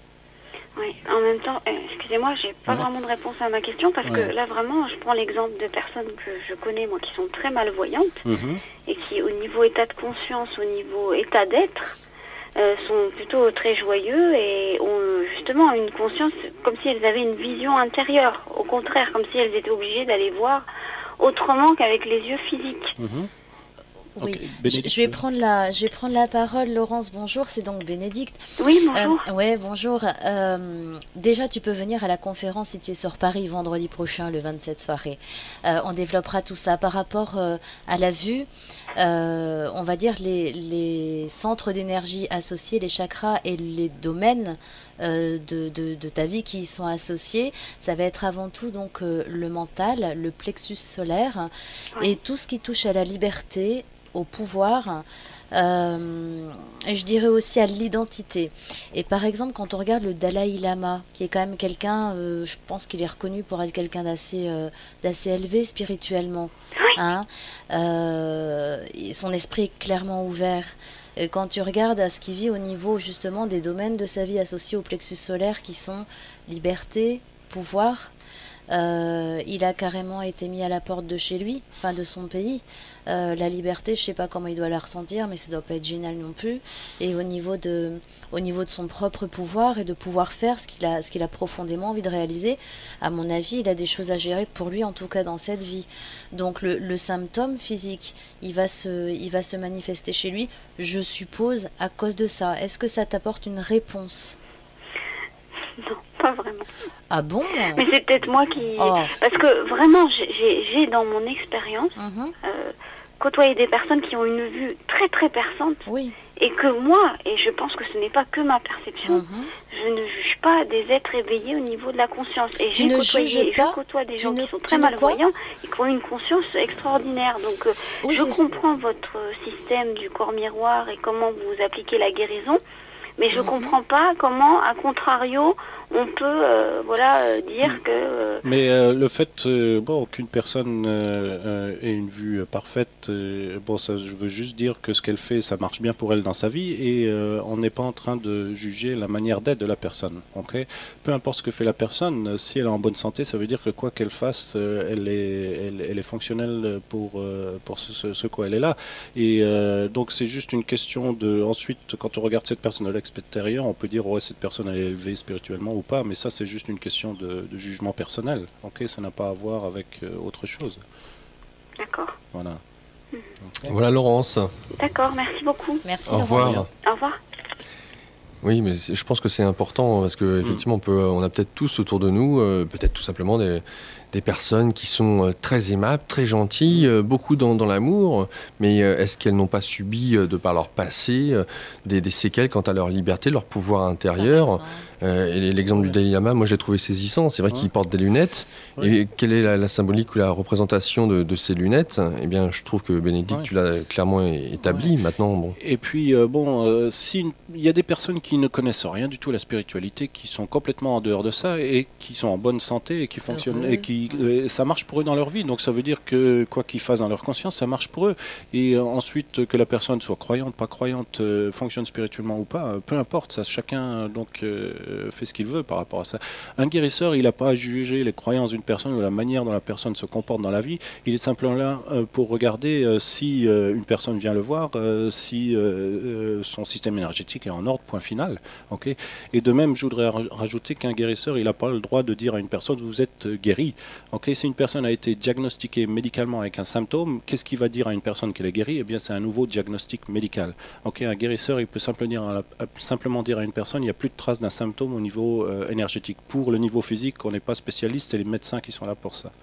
Oui, en même temps, euh, excusez-moi, j'ai pas ouais. vraiment de réponse à ma question parce ouais. que là vraiment, je prends l'exemple de personnes que je connais moi qui sont très malvoyantes mm-hmm. et qui, au niveau état de conscience, au niveau état d'être, euh, sont plutôt très joyeux et ont justement une conscience comme si elles avaient une vision intérieure. Au contraire, comme si elles étaient obligées d'aller voir autrement qu'avec les yeux physiques. Mm-hmm. Oui, okay. je vais prendre la, je vais prendre la parole, Laurence. Bonjour, c'est donc Bénédicte. Oui, bonjour. Euh, ouais, bonjour. Euh, déjà, tu peux venir à la conférence si tu es sur Paris vendredi prochain, le vingt-sept soirée. Euh, on développera tout ça par rapport euh, à la vue. Euh, on va dire les, les centres d'énergie associés, les chakras et les domaines euh, de, de, de ta vie qui y sont associés. Ça va être avant tout donc euh, le mental, le plexus solaire oui. et tout ce qui touche à la liberté, au pouvoir, euh, et je dirais aussi à l'identité. Et par exemple, quand on regarde le Dalai Lama, qui est quand même quelqu'un, euh, je pense qu'il est reconnu pour être quelqu'un d'assez, euh, d'assez élevé spirituellement. Hein, euh, son esprit est clairement ouvert. Et quand tu regardes à ce qu'il vit au niveau justement des domaines de sa vie associés au plexus solaire qui sont liberté, pouvoir, Euh, il a carrément été mis à la porte de chez lui, enfin de son pays. Euh, la liberté, je ne sais pas comment il doit la ressentir, mais ça ne doit pas être génial non plus. Et au niveau de, au niveau de son propre pouvoir et de pouvoir faire ce qu'il a, ce qu'il a profondément envie de réaliser, à mon avis, il a des choses à gérer pour lui, en tout cas dans cette vie. Donc le, le symptôme physique, il va, se, il va se manifester chez lui, je suppose, à cause de ça. Est-ce que ça t'apporte une réponse ? Non, pas vraiment. Ah bon ? Mais c'est peut-être moi qui... Oh. Parce que vraiment, j'ai, j'ai dans mon expérience mm-hmm. euh, côtoyé des personnes qui ont une vue très très perçante. Oui. Et que moi, et je pense que ce n'est pas que ma perception, mm-hmm. je ne juge pas des êtres éveillés au niveau de la conscience. Et tu j'ai ne côtoyé, pas, je côtoie des gens ne, qui sont très malvoyants et qui ont une conscience extraordinaire. Donc euh, oui, je comprends ça. Votre système du corps miroir et comment vous appliquez la guérison. Mais je ne mmh. comprends pas comment, à contrario, on peut euh, voilà, euh, dire mmh. que... Euh... Mais euh, le fait euh, bon, qu'une personne euh, ait une vue parfaite, euh, bon, ça, je veux juste dire que ce qu'elle fait, ça marche bien pour elle dans sa vie et euh, on n'est pas en train de juger la manière d'être de la personne. Okay ? Peu importe ce que fait la personne, si elle est en bonne santé, ça veut dire que quoi qu'elle fasse, euh, elle, est, elle, elle est fonctionnelle pour, euh, pour ce, ce, ce quoi elle est là. Et euh, donc c'est juste une question de... Ensuite, quand on regarde cette personne de l'extérieur, on peut dire ouais, cette personne elle est élevée spirituellement ou pas, mais ça c'est juste une question de, de jugement personnel. Ok, ça n'a pas à voir avec euh, autre chose. D'accord. Voilà. Mmh. Okay. Voilà Laurence. D'accord, merci beaucoup. Merci. Au revoir. Laurence. Au revoir. Oui, mais je pense que c'est important parce que effectivement, on peut, on a peut-être tous autour de nous, euh, peut-être tout simplement des, des personnes qui sont euh, très aimables, très gentilles, euh, beaucoup dans, dans l'amour, mais euh, est-ce qu'elles n'ont pas subi, euh, de par leur passé, euh, des, des séquelles quant à leur liberté, leur pouvoir intérieur ? Euh, et l'exemple du Dalai Lama, moi j'ai trouvé saisissant. C'est vrai ouais. qu'il porte des lunettes. Ouais. Et quelle est la, la symbolique ou la représentation de, de ces lunettes ? Eh bien, je trouve que Bénédicte, ouais. tu l'as clairement établi. Ouais. Maintenant, bon. Et puis, euh, bon, euh, si il y a des personnes qui ne connaissent rien du tout à la spiritualité, qui sont complètement en dehors de ça et qui sont en bonne santé et qui fonctionnent et qui qui, euh, ça marche pour eux dans leur vie. Donc ça veut dire que quoi qu'ils fassent dans leur conscience, ça marche pour eux. Et euh, ensuite, que la personne soit croyante, pas croyante, euh, fonctionne spirituellement ou pas, euh, peu importe. Ça, chacun donc euh, fait ce qu'il veut par rapport à ça. Un guérisseur, il n'a pas à juger les croyances d'une personne ou la manière dont la personne se comporte dans la vie. Il est simplement là euh, pour regarder euh, si euh, une personne vient le voir, euh, si euh, euh, son système énergétique est en ordre, point final. Okay. Et de même, je voudrais rajouter qu'un guérisseur, il n'a pas le droit de dire à une personne, vous êtes guéri. Okay. Si une personne a été diagnostiquée médicalement avec un symptôme, qu'est-ce qu'il va dire à une personne qu'elle est guérie? Eh bien, c'est un nouveau diagnostic médical. Okay. Un guérisseur, il peut simplement dire, à la, simplement dire à une personne, il n'y a plus de traces d'un symptôme au niveau euh, énergétique. Pour le niveau physique, on n'est pas spécialiste, c'est les médecins qui sont là pour ça.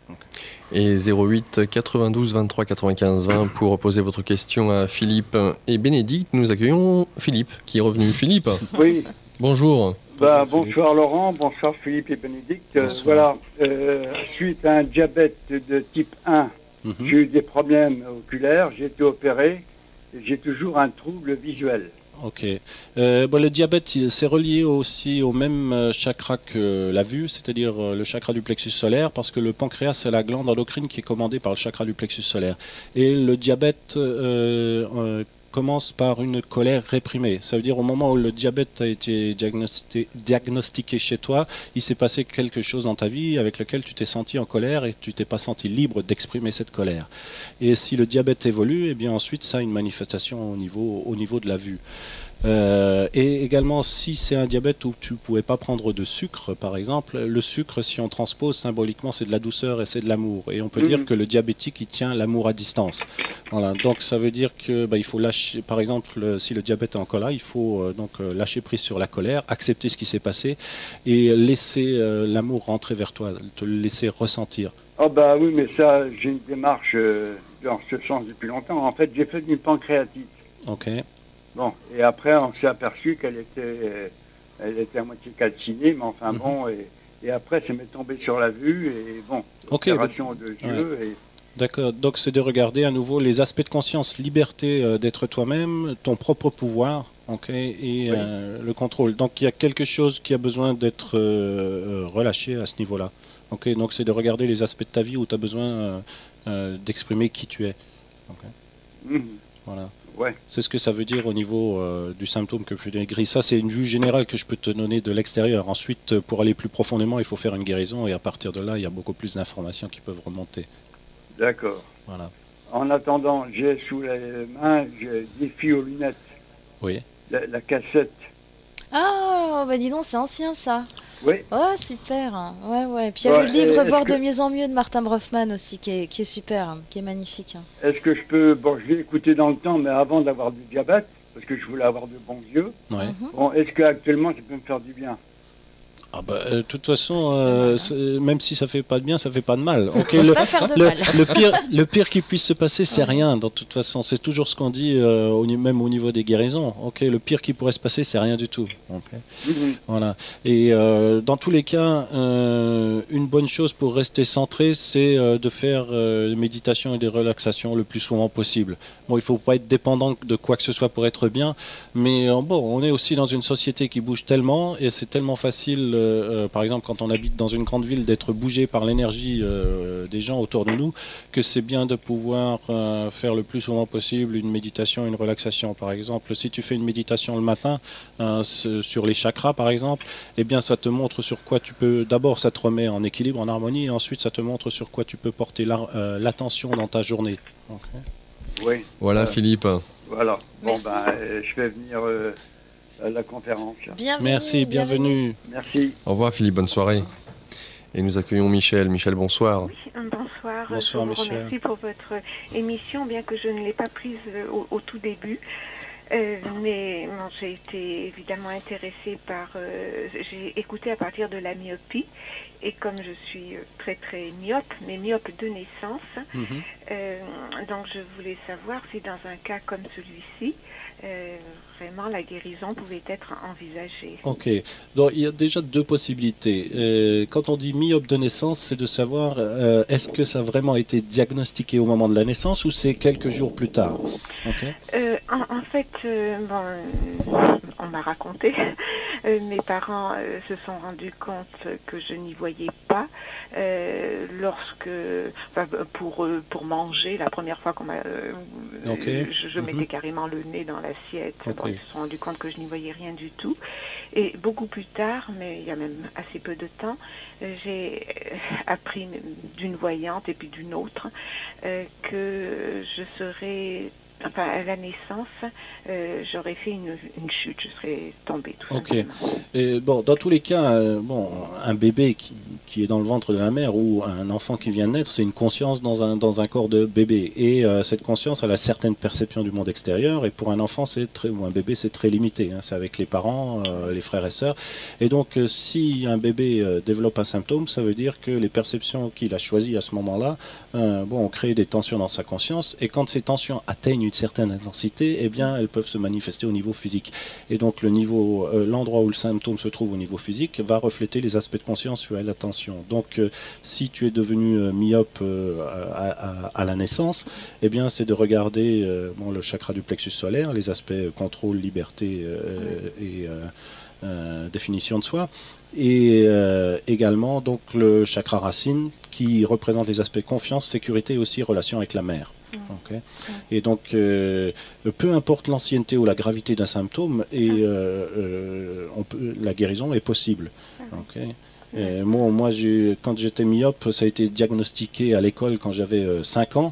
Et zéro huit quatre-vingt-douze vingt-trois quatre-vingt-quinze vingt pour poser votre question à Philippe et Bénédicte. Nous accueillons Philippe qui est revenu. Philippe. Oui. Bonjour. Bah, bonsoir Laurent, bonsoir Philippe et Bénédicte. Euh, voilà, euh, suite à un diabète de type un, mm-hmm. j'ai eu des problèmes oculaires, j'ai été opéré et j'ai toujours un trouble visuel. Ok. Euh, bon, le diabète, il, c'est relié aussi au même euh, chakra que la vue, c'est-à-dire euh, le chakra du plexus solaire, parce que le pancréas, c'est la glande endocrine qui est commandée par le chakra du plexus solaire. Et le diabète euh, euh, commence par une colère réprimée. Ça veut dire au moment où le diabète a été diagnostiqué, diagnostiqué chez toi, il s'est passé quelque chose dans ta vie avec lequel tu t'es senti en colère et tu t'es pas senti libre d'exprimer cette colère. Et si le diabète évolue, eh bien ensuite ça a une manifestation au niveau, au niveau de la vue. Euh, et également, si c'est un diabète où tu ne pouvais pas prendre de sucre, par exemple, le sucre, si on transpose symboliquement, c'est de la douceur et c'est de l'amour. Et on peut mmh. dire que le diabétique, il tient l'amour à distance. Voilà. Donc, ça veut dire que, bah, il faut lâcher, par exemple, le, si le diabète est en colère, il faut euh, donc euh, lâcher prise sur la colère, accepter ce qui s'est passé et laisser euh, l'amour rentrer vers toi, te le laisser ressentir. Oh bah oui, mais ça, j'ai une démarche euh, dans ce sens depuis longtemps. En fait, j'ai fait une pancréatite. Ok. Bon, et après, on s'est aperçu qu'elle était, euh, elle était à moitié calcinée, mais enfin mm-hmm. bon, et, et après, ça m'est tombé sur la vue, et bon, okay, opération de yeux. Ouais. Et... D'accord, donc c'est de regarder à nouveau les aspects de conscience, liberté euh, d'être toi-même, ton propre pouvoir, ok, et oui. euh, le contrôle. Donc il y a quelque chose qui a besoin d'être euh, relâché à ce niveau-là. Ok, donc c'est de regarder les aspects de ta vie où tu as besoin euh, euh, d'exprimer qui tu es. Okay. Mm-hmm. Voilà. Ouais. C'est ce que ça veut dire au niveau euh, du symptôme que tu décris. Ça, c'est une vue générale que je peux te donner de l'extérieur. Ensuite, pour aller plus profondément, il faut faire une guérison et à partir de là, il y a beaucoup plus d'informations qui peuvent remonter. D'accord. Voilà. En attendant, j'ai sous les mains j'ai des filles aux lunettes. Oui. La, la cassette. Ah, bah dis donc, c'est ancien ça. Oui. Oh, super. Ouais, ouais. Puis il y a ouais, le livre Voir que... de mieux en mieux de Martin Brofman aussi, qui est, qui est super, qui est magnifique. Est-ce que je peux... Bon, je l'ai écouté dans le temps, mais avant d'avoir du diabète, parce que je voulais avoir de bons yeux. Ouais. Mm-hmm. Bon, est-ce qu'actuellement, ça peut me faire du bien? Ah bah, de euh, toute façon, euh, hein. même si ça fait pas de bien, ça fait pas de mal. Okay, le, pas faire de le, mal. le pire, le pire qui puisse se passer, c'est ouais. rien. De toute façon, c'est toujours ce qu'on dit, euh, au, même au niveau des guérisons. Ok, le pire qui pourrait se passer, c'est rien du tout. Okay. Mm-hmm. Voilà. Et euh, dans tous les cas, euh, une bonne chose pour rester centré, c'est euh, de faire euh, des méditations et des relaxations le plus souvent possible. Bon, il faut pas être dépendant de quoi que ce soit pour être bien, mais euh, bon, on est aussi dans une société qui bouge tellement et c'est tellement facile. Euh, par exemple, quand on habite dans une grande ville, d'être bougé par l'énergie euh, des gens autour de nous, que c'est bien de pouvoir euh, faire le plus souvent possible une méditation, une relaxation. Par exemple, si tu fais une méditation le matin euh, sur les chakras, par exemple, eh bien, ça te montre sur quoi tu peux. D'abord, ça te remet en équilibre, en harmonie, et ensuite, ça te montre sur quoi tu peux porter la, euh, l'attention dans ta journée. Okay. Oui. Voilà, euh, Philippe. Voilà. Merci. Bon, ben, euh, je vais venir. Euh... à la conférence. Bienvenue, Merci, bienvenue. bienvenue. Merci. Au revoir Philippe, bonne soirée. Et nous accueillons Michel. Michel, bonsoir. Oui, bonsoir. Bonsoir, je vous Michel. remercie pour votre émission, bien que je ne l'ai pas prise au, au tout début. Euh, mais bon, j'ai été évidemment intéressée par... Euh, j'ai écouté à partir de la myopie. Et comme je suis très très myope, mais myope de naissance, mm-hmm. euh, donc je voulais savoir si dans un cas comme celui-ci, euh, vraiment la guérison pouvait être envisagée. Ok, donc il y a déjà deux possibilités. Euh, quand on dit myope de naissance, c'est de savoir euh, est-ce que ça a vraiment été diagnostiqué au moment de la naissance ou c'est quelques jours plus tard. Okay. Euh, en, en fait, euh, bon, on m'a raconté, Euh, mes parents euh, se sont rendus compte que je n'y voyais pas euh, lorsque, enfin, pour, euh, pour manger, la première fois qu'on m'a, euh, okay. je, je mettais mm-hmm. carrément le nez dans l'assiette. Okay. Bon, ils se sont rendus compte que je n'y voyais rien du tout. Et beaucoup plus tard, mais il y a même assez peu de temps, euh, j'ai appris d'une voyante et puis d'une autre euh, que je serais... Enfin, à la naissance, euh, j'aurais fait une, une chute, je serais tombée tout Ok. simplement. Et bon, dans tous les cas, euh, bon, un bébé qui, qui est dans le ventre de la mère ou un enfant qui vient de naître, c'est une conscience dans un, dans un corps de bébé. Et euh, cette conscience, elle a certaines perceptions du monde extérieur. Et pour un enfant, c'est très, ou un bébé, c'est très limité. Hein, c'est avec les parents, euh, les frères et sœurs. Et donc, euh, si un bébé euh, développe un symptôme, ça veut dire que les perceptions qu'il a choisies à ce moment-là, euh, bon, ont créé des tensions dans sa conscience. Et quand ces tensions atteignent une certaine intensité, eh bien, elles peuvent se manifester au niveau physique. Et donc, le niveau, euh, l'endroit où le symptôme se trouve au niveau physique va refléter les aspects de conscience sur la tension. Donc, euh, si tu es devenu euh, myope euh, à, à, à la naissance, eh bien, c'est de regarder euh, bon, le chakra du plexus solaire, les aspects euh, contrôle, liberté euh, et euh, euh, définition de soi, et euh, également donc le chakra racine qui représente les aspects confiance, sécurité et aussi relation avec la mère. Okay. Et donc, euh, peu importe l'ancienneté ou la gravité d'un symptôme, et euh, euh, on peut, la guérison est possible. Okay. Et moi, moi j'ai, quand j'étais myope, ça a été diagnostiqué à l'école quand j'avais euh, cinq ans.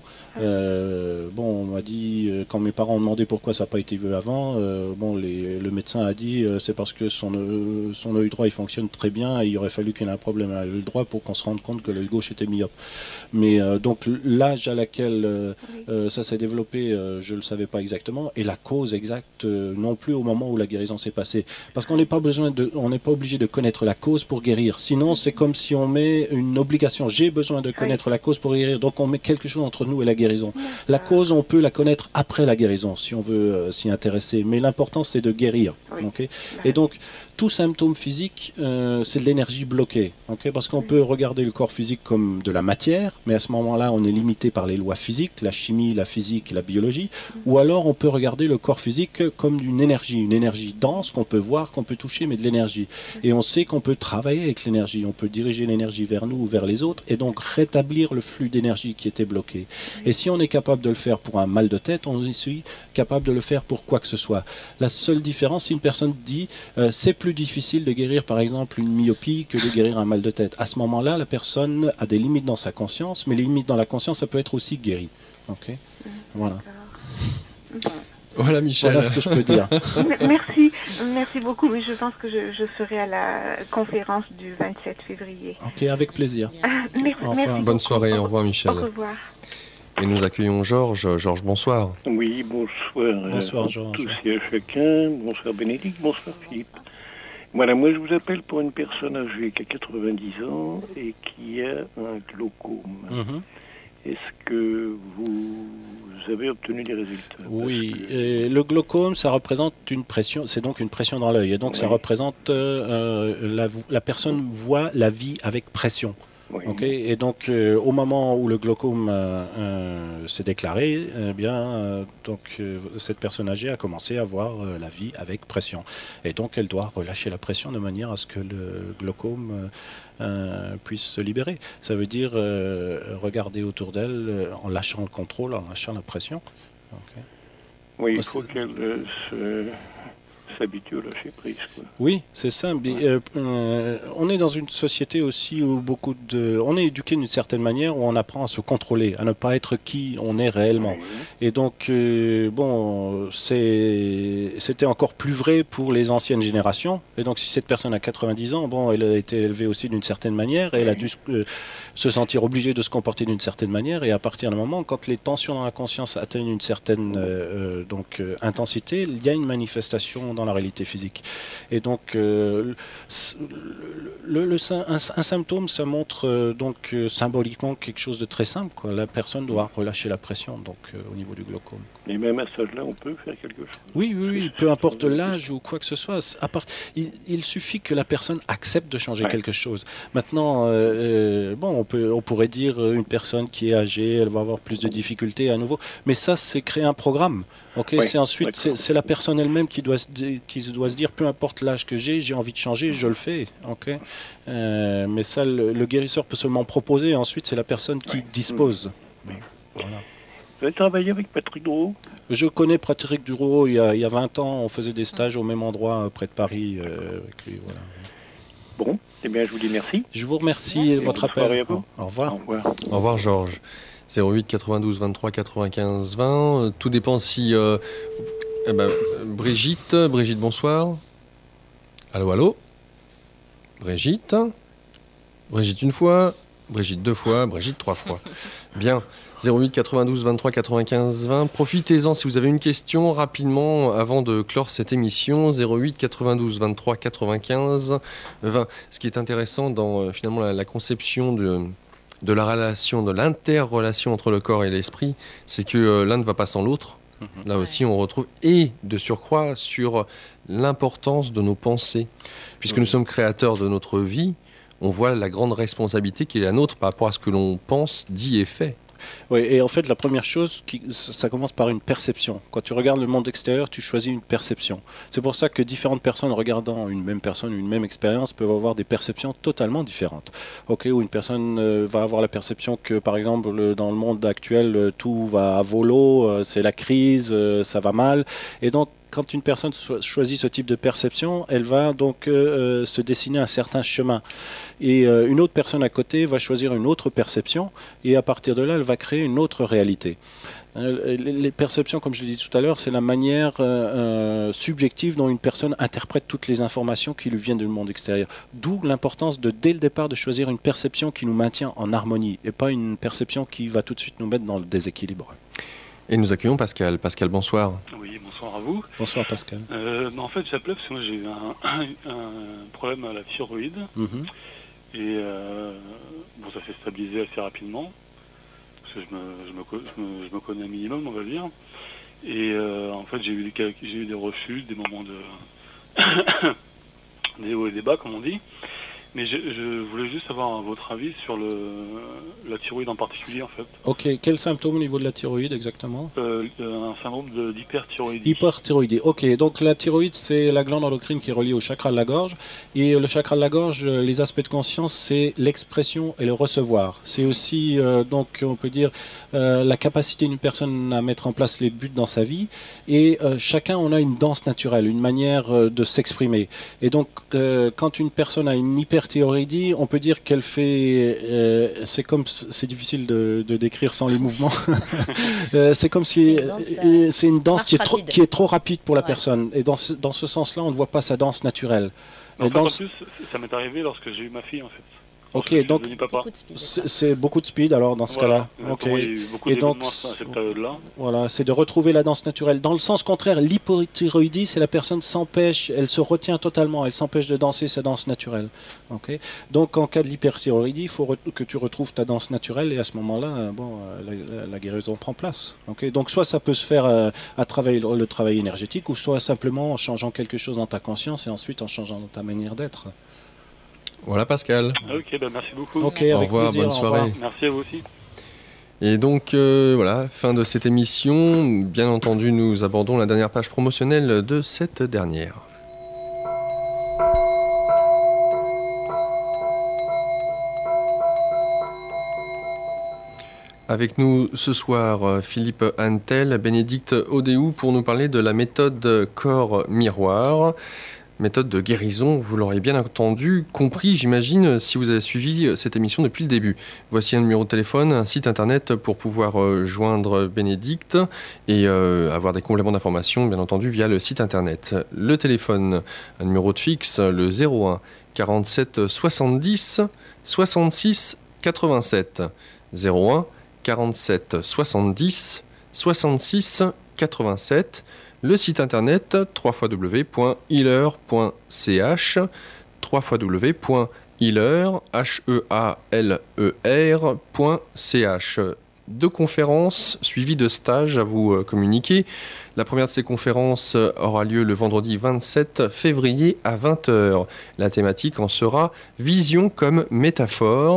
Euh, bon, on m'a dit, euh, quand mes parents ont demandé pourquoi ça n'a pas été vu avant, euh, bon, les, le médecin a dit euh, c'est parce que son, euh, son œil droit il fonctionne très bien et il aurait fallu qu'il y ait un problème à l'œil droit pour qu'on se rende compte que l'œil gauche était myope. Mais euh, donc l'âge à laquelle euh, euh, ça s'est développé, euh, je ne le savais pas exactement, et la cause exacte euh, non plus au moment où la guérison s'est passée. Parce qu'on n'est pas besoin de, on n'est pas obligé de connaître la cause pour guérir. Sinon, c'est comme si on met une obligation. J'ai besoin de connaître la cause pour guérir. Donc on met quelque chose entre nous et la guérison. La cause, on peut la connaître après la guérison, si on veut euh, s'y intéresser. Mais l'important, c'est de guérir. Oui. Okay. Et donc, tout symptôme physique, euh, c'est de l'énergie bloquée. Okay. Parce qu'on oui. peut regarder le corps physique comme de la matière, mais à ce moment-là, on est limité par les lois physiques, la chimie, la physique, la biologie. Oui. Ou alors, on peut regarder le corps physique comme d'une énergie, une énergie dense qu'on peut voir, qu'on peut toucher, mais de l'énergie. Oui. Et on sait qu'on peut travailler avec l'énergie. On peut diriger l'énergie vers nous ou vers les autres, et donc rétablir le flux d'énergie qui était bloqué. Oui. Et si on est capable de le faire pour un mal de tête, on est aussi capable de le faire pour quoi que ce soit. La seule différence, si une personne dit euh, c'est plus difficile de guérir par exemple une myopie que de guérir un mal de tête. À ce moment-là, la personne a des limites dans sa conscience, mais les limites dans la conscience, ça peut être aussi guéri. Ok. Voilà. Voilà, Michel. Voilà ce que je peux dire. Merci, merci beaucoup. Mais je pense que je, je serai à la conférence du vingt-sept février. Ok, avec plaisir. Ah, merci, enfin, merci bonne beaucoup. soirée, au revoir, Michel. Au revoir. Et nous accueillons Georges. Georges, bonsoir. Oui, bonsoir. Bonsoir, Georges. Tous et à chacun. Bonsoir, Bénédicte. Bonsoir, Philippe. Voilà, moi je vous appelle pour une personne âgée qui a quatre-vingt-dix ans et qui a un glaucome. Mm-hmm. Est-ce que vous avez obtenu des résultats? Oui, que... et le glaucome, ça représente une pression, c'est donc une pression dans l'œil. Et donc oui. ça représente, euh, la, la personne voit la vie avec pression. Oui. Okay, et donc, euh, au moment où le glaucome euh, euh, s'est déclaré, eh bien, euh, donc, euh, cette personne âgée a commencé à voir euh, la vie avec pression. Et donc, elle doit relâcher la pression de manière à ce que le glaucome euh, puisse se libérer. Ça veut dire euh, regarder autour d'elle euh, en lâchant le contrôle, en lâchant la pression. Okay. Oui, il faut qu'elle euh, se... s'habituer à lâcher prise. Quoi. Oui, c'est ça. Mais, euh, euh, on est dans une société aussi où beaucoup de... On est éduqué d'une certaine manière où on apprend à se contrôler, à ne pas être qui on est réellement. Oui. Et donc, euh, bon, c'est... c'était encore plus vrai pour les anciennes générations. Et donc, si cette personne a quatre-vingt-dix ans, bon, elle a été élevée aussi d'une certaine manière et elle a dû euh, se sentir obligée de se comporter d'une certaine manière. Et à partir d'un moment, quand les tensions dans la conscience atteignent une certaine euh, donc, euh, intensité, il y a une manifestation dans la réalité physique. Et donc, euh, le, le, le, un, un symptôme, ça montre euh, donc euh, symboliquement quelque chose de très simple, quoi. La personne doit relâcher la pression donc, euh, au niveau du glaucome. Et même à cet âge-là, on peut faire quelque chose. Oui, oui, oui, peu importe l'âge ou quoi que ce soit. À part, il, il suffit que la personne accepte de changer ouais. quelque chose. Maintenant, euh, bon, on, peut, on pourrait dire une personne qui est âgée, elle va avoir plus de difficultés à nouveau. Mais ça, c'est créer un programme. Okay, ouais, c'est ensuite, c'est, c'est la personne elle-même qui doit, se, qui doit se dire, peu importe l'âge que j'ai, j'ai envie de changer, je le fais. Okay euh, mais ça, le, le guérisseur peut seulement proposer. Et ensuite, c'est la personne qui ouais. dispose. Mmh. Voilà. Vous avez travaillé avec Patrick Drouot ? Je connais Patrick Drouot, il y a, il y a vingt ans, on faisait des stages au même endroit, près de Paris, euh, avec lui, voilà. Bon, eh bien je vous dis merci. Je vous remercie de votre appel. Au, au revoir. Au revoir. Au revoir Georges. zéro huit quatre-vingt-douze vingt-trois quatre-vingt-quinze vingt, tout dépend si... Euh, eh ben, Brigitte, Brigitte, bonsoir. Allô, allô. Brigitte. Brigitte une fois, Brigitte deux fois, Brigitte trois fois. Bien. zéro huit quatre-vingt-douze vingt-trois quatre-vingt-quinze vingt. Profitez-en si vous avez une question rapidement avant de clore cette émission. zéro huit quatre-vingt-douze vingt-trois quatre-vingt-quinze vingt. Ce qui est intéressant dans euh, finalement la, la conception de, de la relation, de l'interrelation entre le corps et l'esprit, c'est que euh, l'un ne va pas sans l'autre. Mmh. Là aussi, on retrouve, et de surcroît, sur l'importance de nos pensées. Puisque mmh. nous sommes créateurs de notre vie, on voit la grande responsabilité qui est la nôtre par rapport à ce que l'on pense, dit et fait. Oui, et en fait, la première chose, qui, ça commence par une perception. Quand tu regardes le monde extérieur, tu choisis une perception. C'est pour ça que différentes personnes regardant une même personne, une même expérience, peuvent avoir des perceptions totalement différentes. Ok, où une personne euh, va avoir la perception que, par exemple, le, dans le monde actuel, euh, tout va à volo, euh, c'est la crise, euh, ça va mal. Et donc, quand une personne so- choisit ce type de perception, elle va donc euh, se dessiner un certain chemin. Et euh, une autre personne à côté va choisir une autre perception, et à partir de là, elle va créer une autre réalité. Euh, les, les perceptions, comme je l'ai dit tout à l'heure, c'est la manière euh, euh, subjective dont une personne interprète toutes les informations qui lui viennent du monde extérieur. D'où l'importance de, dès le départ, de choisir une perception qui nous maintient en harmonie, et pas une perception qui va tout de suite nous mettre dans le déséquilibre. Et nous accueillons Pascal. Pascal, bonsoir. Oui, bonsoir à vous. Bonsoir Pascal. Euh, en fait, j'appelais parce que moi j'ai eu un, un, un problème à la thyroïde. Mm-hmm. Et euh, bon, ça s'est stabilisé assez rapidement. Parce que je me, je me, je me, je me connais un minimum, on va dire. Et euh, en fait, j'ai eu, des, j'ai eu des rechutes, des moments de... des hauts et des bas, comme on dit. Mais je, je voulais juste avoir votre avis sur le, la thyroïde en particulier, en fait. Ok, quel symptôme au niveau de la thyroïde exactement ? euh, Un syndrome de, d'hyperthyroïdie. Hyperthyroïdie, ok. Donc la thyroïde, c'est la glande endocrine qui est reliée au chakra de la gorge. Et le chakra de la gorge, les aspects de conscience, c'est l'expression et le recevoir. C'est aussi, euh, donc, on peut dire, euh, la capacité d'une personne à mettre en place les buts dans sa vie. Et euh, chacun, on a une danse naturelle, une manière euh, de s'exprimer. Et donc, euh, quand une personne a une hyperthyroïdie, thyroïdie, on peut dire qu'elle fait, euh, c'est comme, c'est difficile de, de décrire sans les mouvements. euh, c'est comme si, c'est une danse, euh, c'est une danse qui est, trop, qui est trop rapide pour la ouais. personne. Et dans ce, dans ce sens-là, on ne voit pas sa danse naturelle. En, fait, en plus, ça m'est arrivé lorsque j'ai eu ma fille, en fait. Ok, donc c'est, c'est beaucoup de speed alors dans ce voilà. cas-là. Ok. Il y a eu beaucoup et donc, à cette période-là. Voilà, c'est de retrouver la danse naturelle. Dans le sens contraire, l'hypothyroïdie, c'est la personne s'empêche, elle se retient totalement, elle s'empêche de danser sa danse naturelle. Ok. Donc en cas de l'hyperthyroïdie, il faut re- que tu retrouves ta danse naturelle et à ce moment-là, bon, la, la, la guérison prend place. Ok. Donc soit ça peut se faire euh, à travers le, le travail énergétique, ou soit simplement en changeant quelque chose dans ta conscience et ensuite en changeant ta manière d'être. Voilà Pascal. Ok, bah merci beaucoup. Ok, au revoir, plaisir, bonne soirée. Revoir. Merci à vous aussi. Et donc euh, voilà, fin de cette émission. Bien entendu, nous abordons la dernière page promotionnelle de cette dernière. Avec nous ce soir, Philippe Antel, Bénédicte Odéou pour nous parler de la méthode corps miroir. Méthode de guérison, vous l'aurez bien entendu, compris, j'imagine, si vous avez suivi cette émission depuis le début. Voici un numéro de téléphone, un site internet pour pouvoir euh, joindre Bénédicte et euh, avoir des compléments d'informations, bien entendu, via le site internet. Le téléphone, un numéro de fixe, le zéro un quarante-sept soixante-dix soixante-six quatre-vingt-sept. zéro un quarante-sept soixante-dix soixante-six quatre-vingt-sept. Le site internet w w w point healer point c h, w w w point healer point c h. deux conférences suivies de stages à vous euh, communiquer. La première de ces conférences aura lieu le vendredi vingt-sept février à vingt heures. La thématique en sera « Vision comme métaphore ».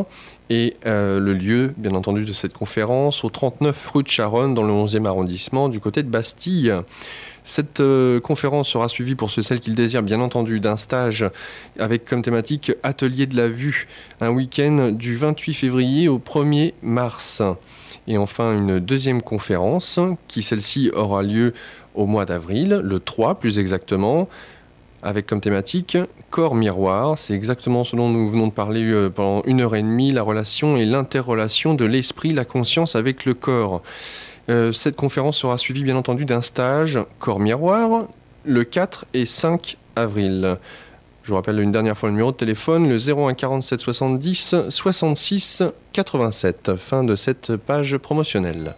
Et euh, le lieu, bien entendu, de cette conférence, au trente-neuf rue de Charonne, dans le onzième arrondissement, du côté de Bastille. Cette euh, conférence sera suivie, pour ceux et celles qui le désirent, bien entendu, d'un stage avec comme thématique « Atelier de la vue », un week-end du vingt-huit février au premier mars. Et enfin, une deuxième conférence, qui celle-ci aura lieu au mois d'avril, le trois plus exactement, avec comme thématique « Corps miroir ». C'est exactement ce dont nous venons de parler euh, pendant une heure et demie, la relation et l'interrelation de l'esprit, la conscience avec le corps. Euh, cette conférence sera suivie bien entendu d'un stage « Corps miroir » le quatre et cinq avril. Je vous rappelle une dernière fois le numéro de téléphone, le zéro un quarante-sept soixante-dix soixante-six quatre-vingt-sept. Fin de cette page promotionnelle.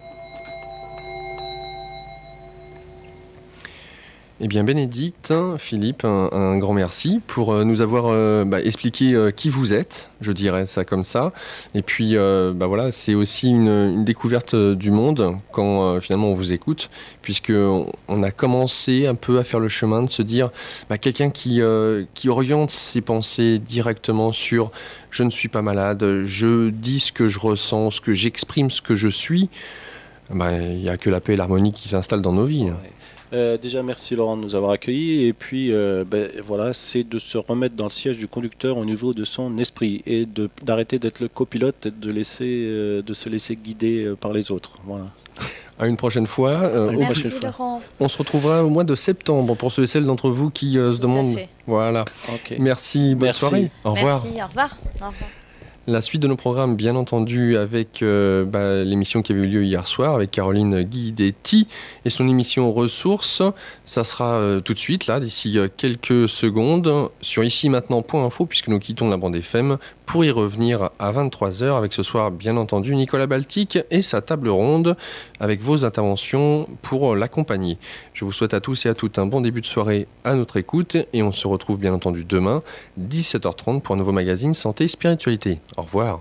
Eh bien, Bénédicte, Philippe, un, un grand merci pour euh, nous avoir euh, bah, expliqué euh, qui vous êtes, je dirais ça comme ça. Et puis, euh, bah, voilà, c'est aussi une, une découverte du monde quand euh, finalement on vous écoute, puisqu'on on a commencé un peu à faire le chemin de se dire bah, quelqu'un qui, euh, qui oriente ses pensées directement sur « je ne suis pas malade, je dis ce que je ressens, ce que j'exprime, ce que je suis bah, », il n'y a que la paix et l'harmonie qui s'installent dans nos vies. Ouais. Euh, déjà, merci Laurent de nous avoir accueillis. Et puis, euh, ben, voilà, c'est de se remettre dans le siège du conducteur au niveau de son esprit et de, d'arrêter d'être le copilote et de, laisser, euh, de se laisser guider euh, par les autres. Voilà. À une prochaine fois. Euh, merci prochaine Laurent. Fois. On se retrouvera au mois de septembre pour ceux et celles d'entre vous qui euh, se Tout demandent. Voilà. Okay. Merci, bonne merci. soirée. Au revoir. Merci, au revoir. Au revoir. La suite de nos programmes, bien entendu, avec euh, bah, l'émission qui avait eu lieu hier soir avec Caroline Guidetti et son émission Ressources. Ça sera euh, tout de suite, là, d'ici euh, quelques secondes, sur ici maintenant point info, puisque nous quittons la bande F M pour y revenir à vingt-trois heures avec ce soir, bien entendu, Nicolas Baltic et sa table ronde avec vos interventions pour l'accompagner. Je vous souhaite à tous et à toutes un bon début de soirée à notre écoute et on se retrouve bien entendu demain, dix-sept heures trente, pour un nouveau magazine Santé et Spiritualité. Au revoir.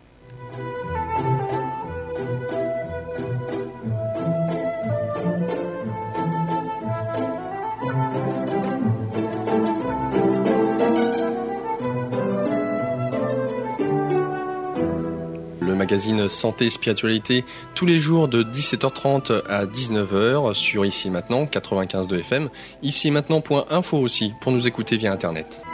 Le magazine Santé et Spiritualité tous les jours de dix-sept heures trente à dix-neuf heures sur Ici Maintenant quatre-vingt-quinze de F M, ici maintenant point info aussi pour nous écouter via internet.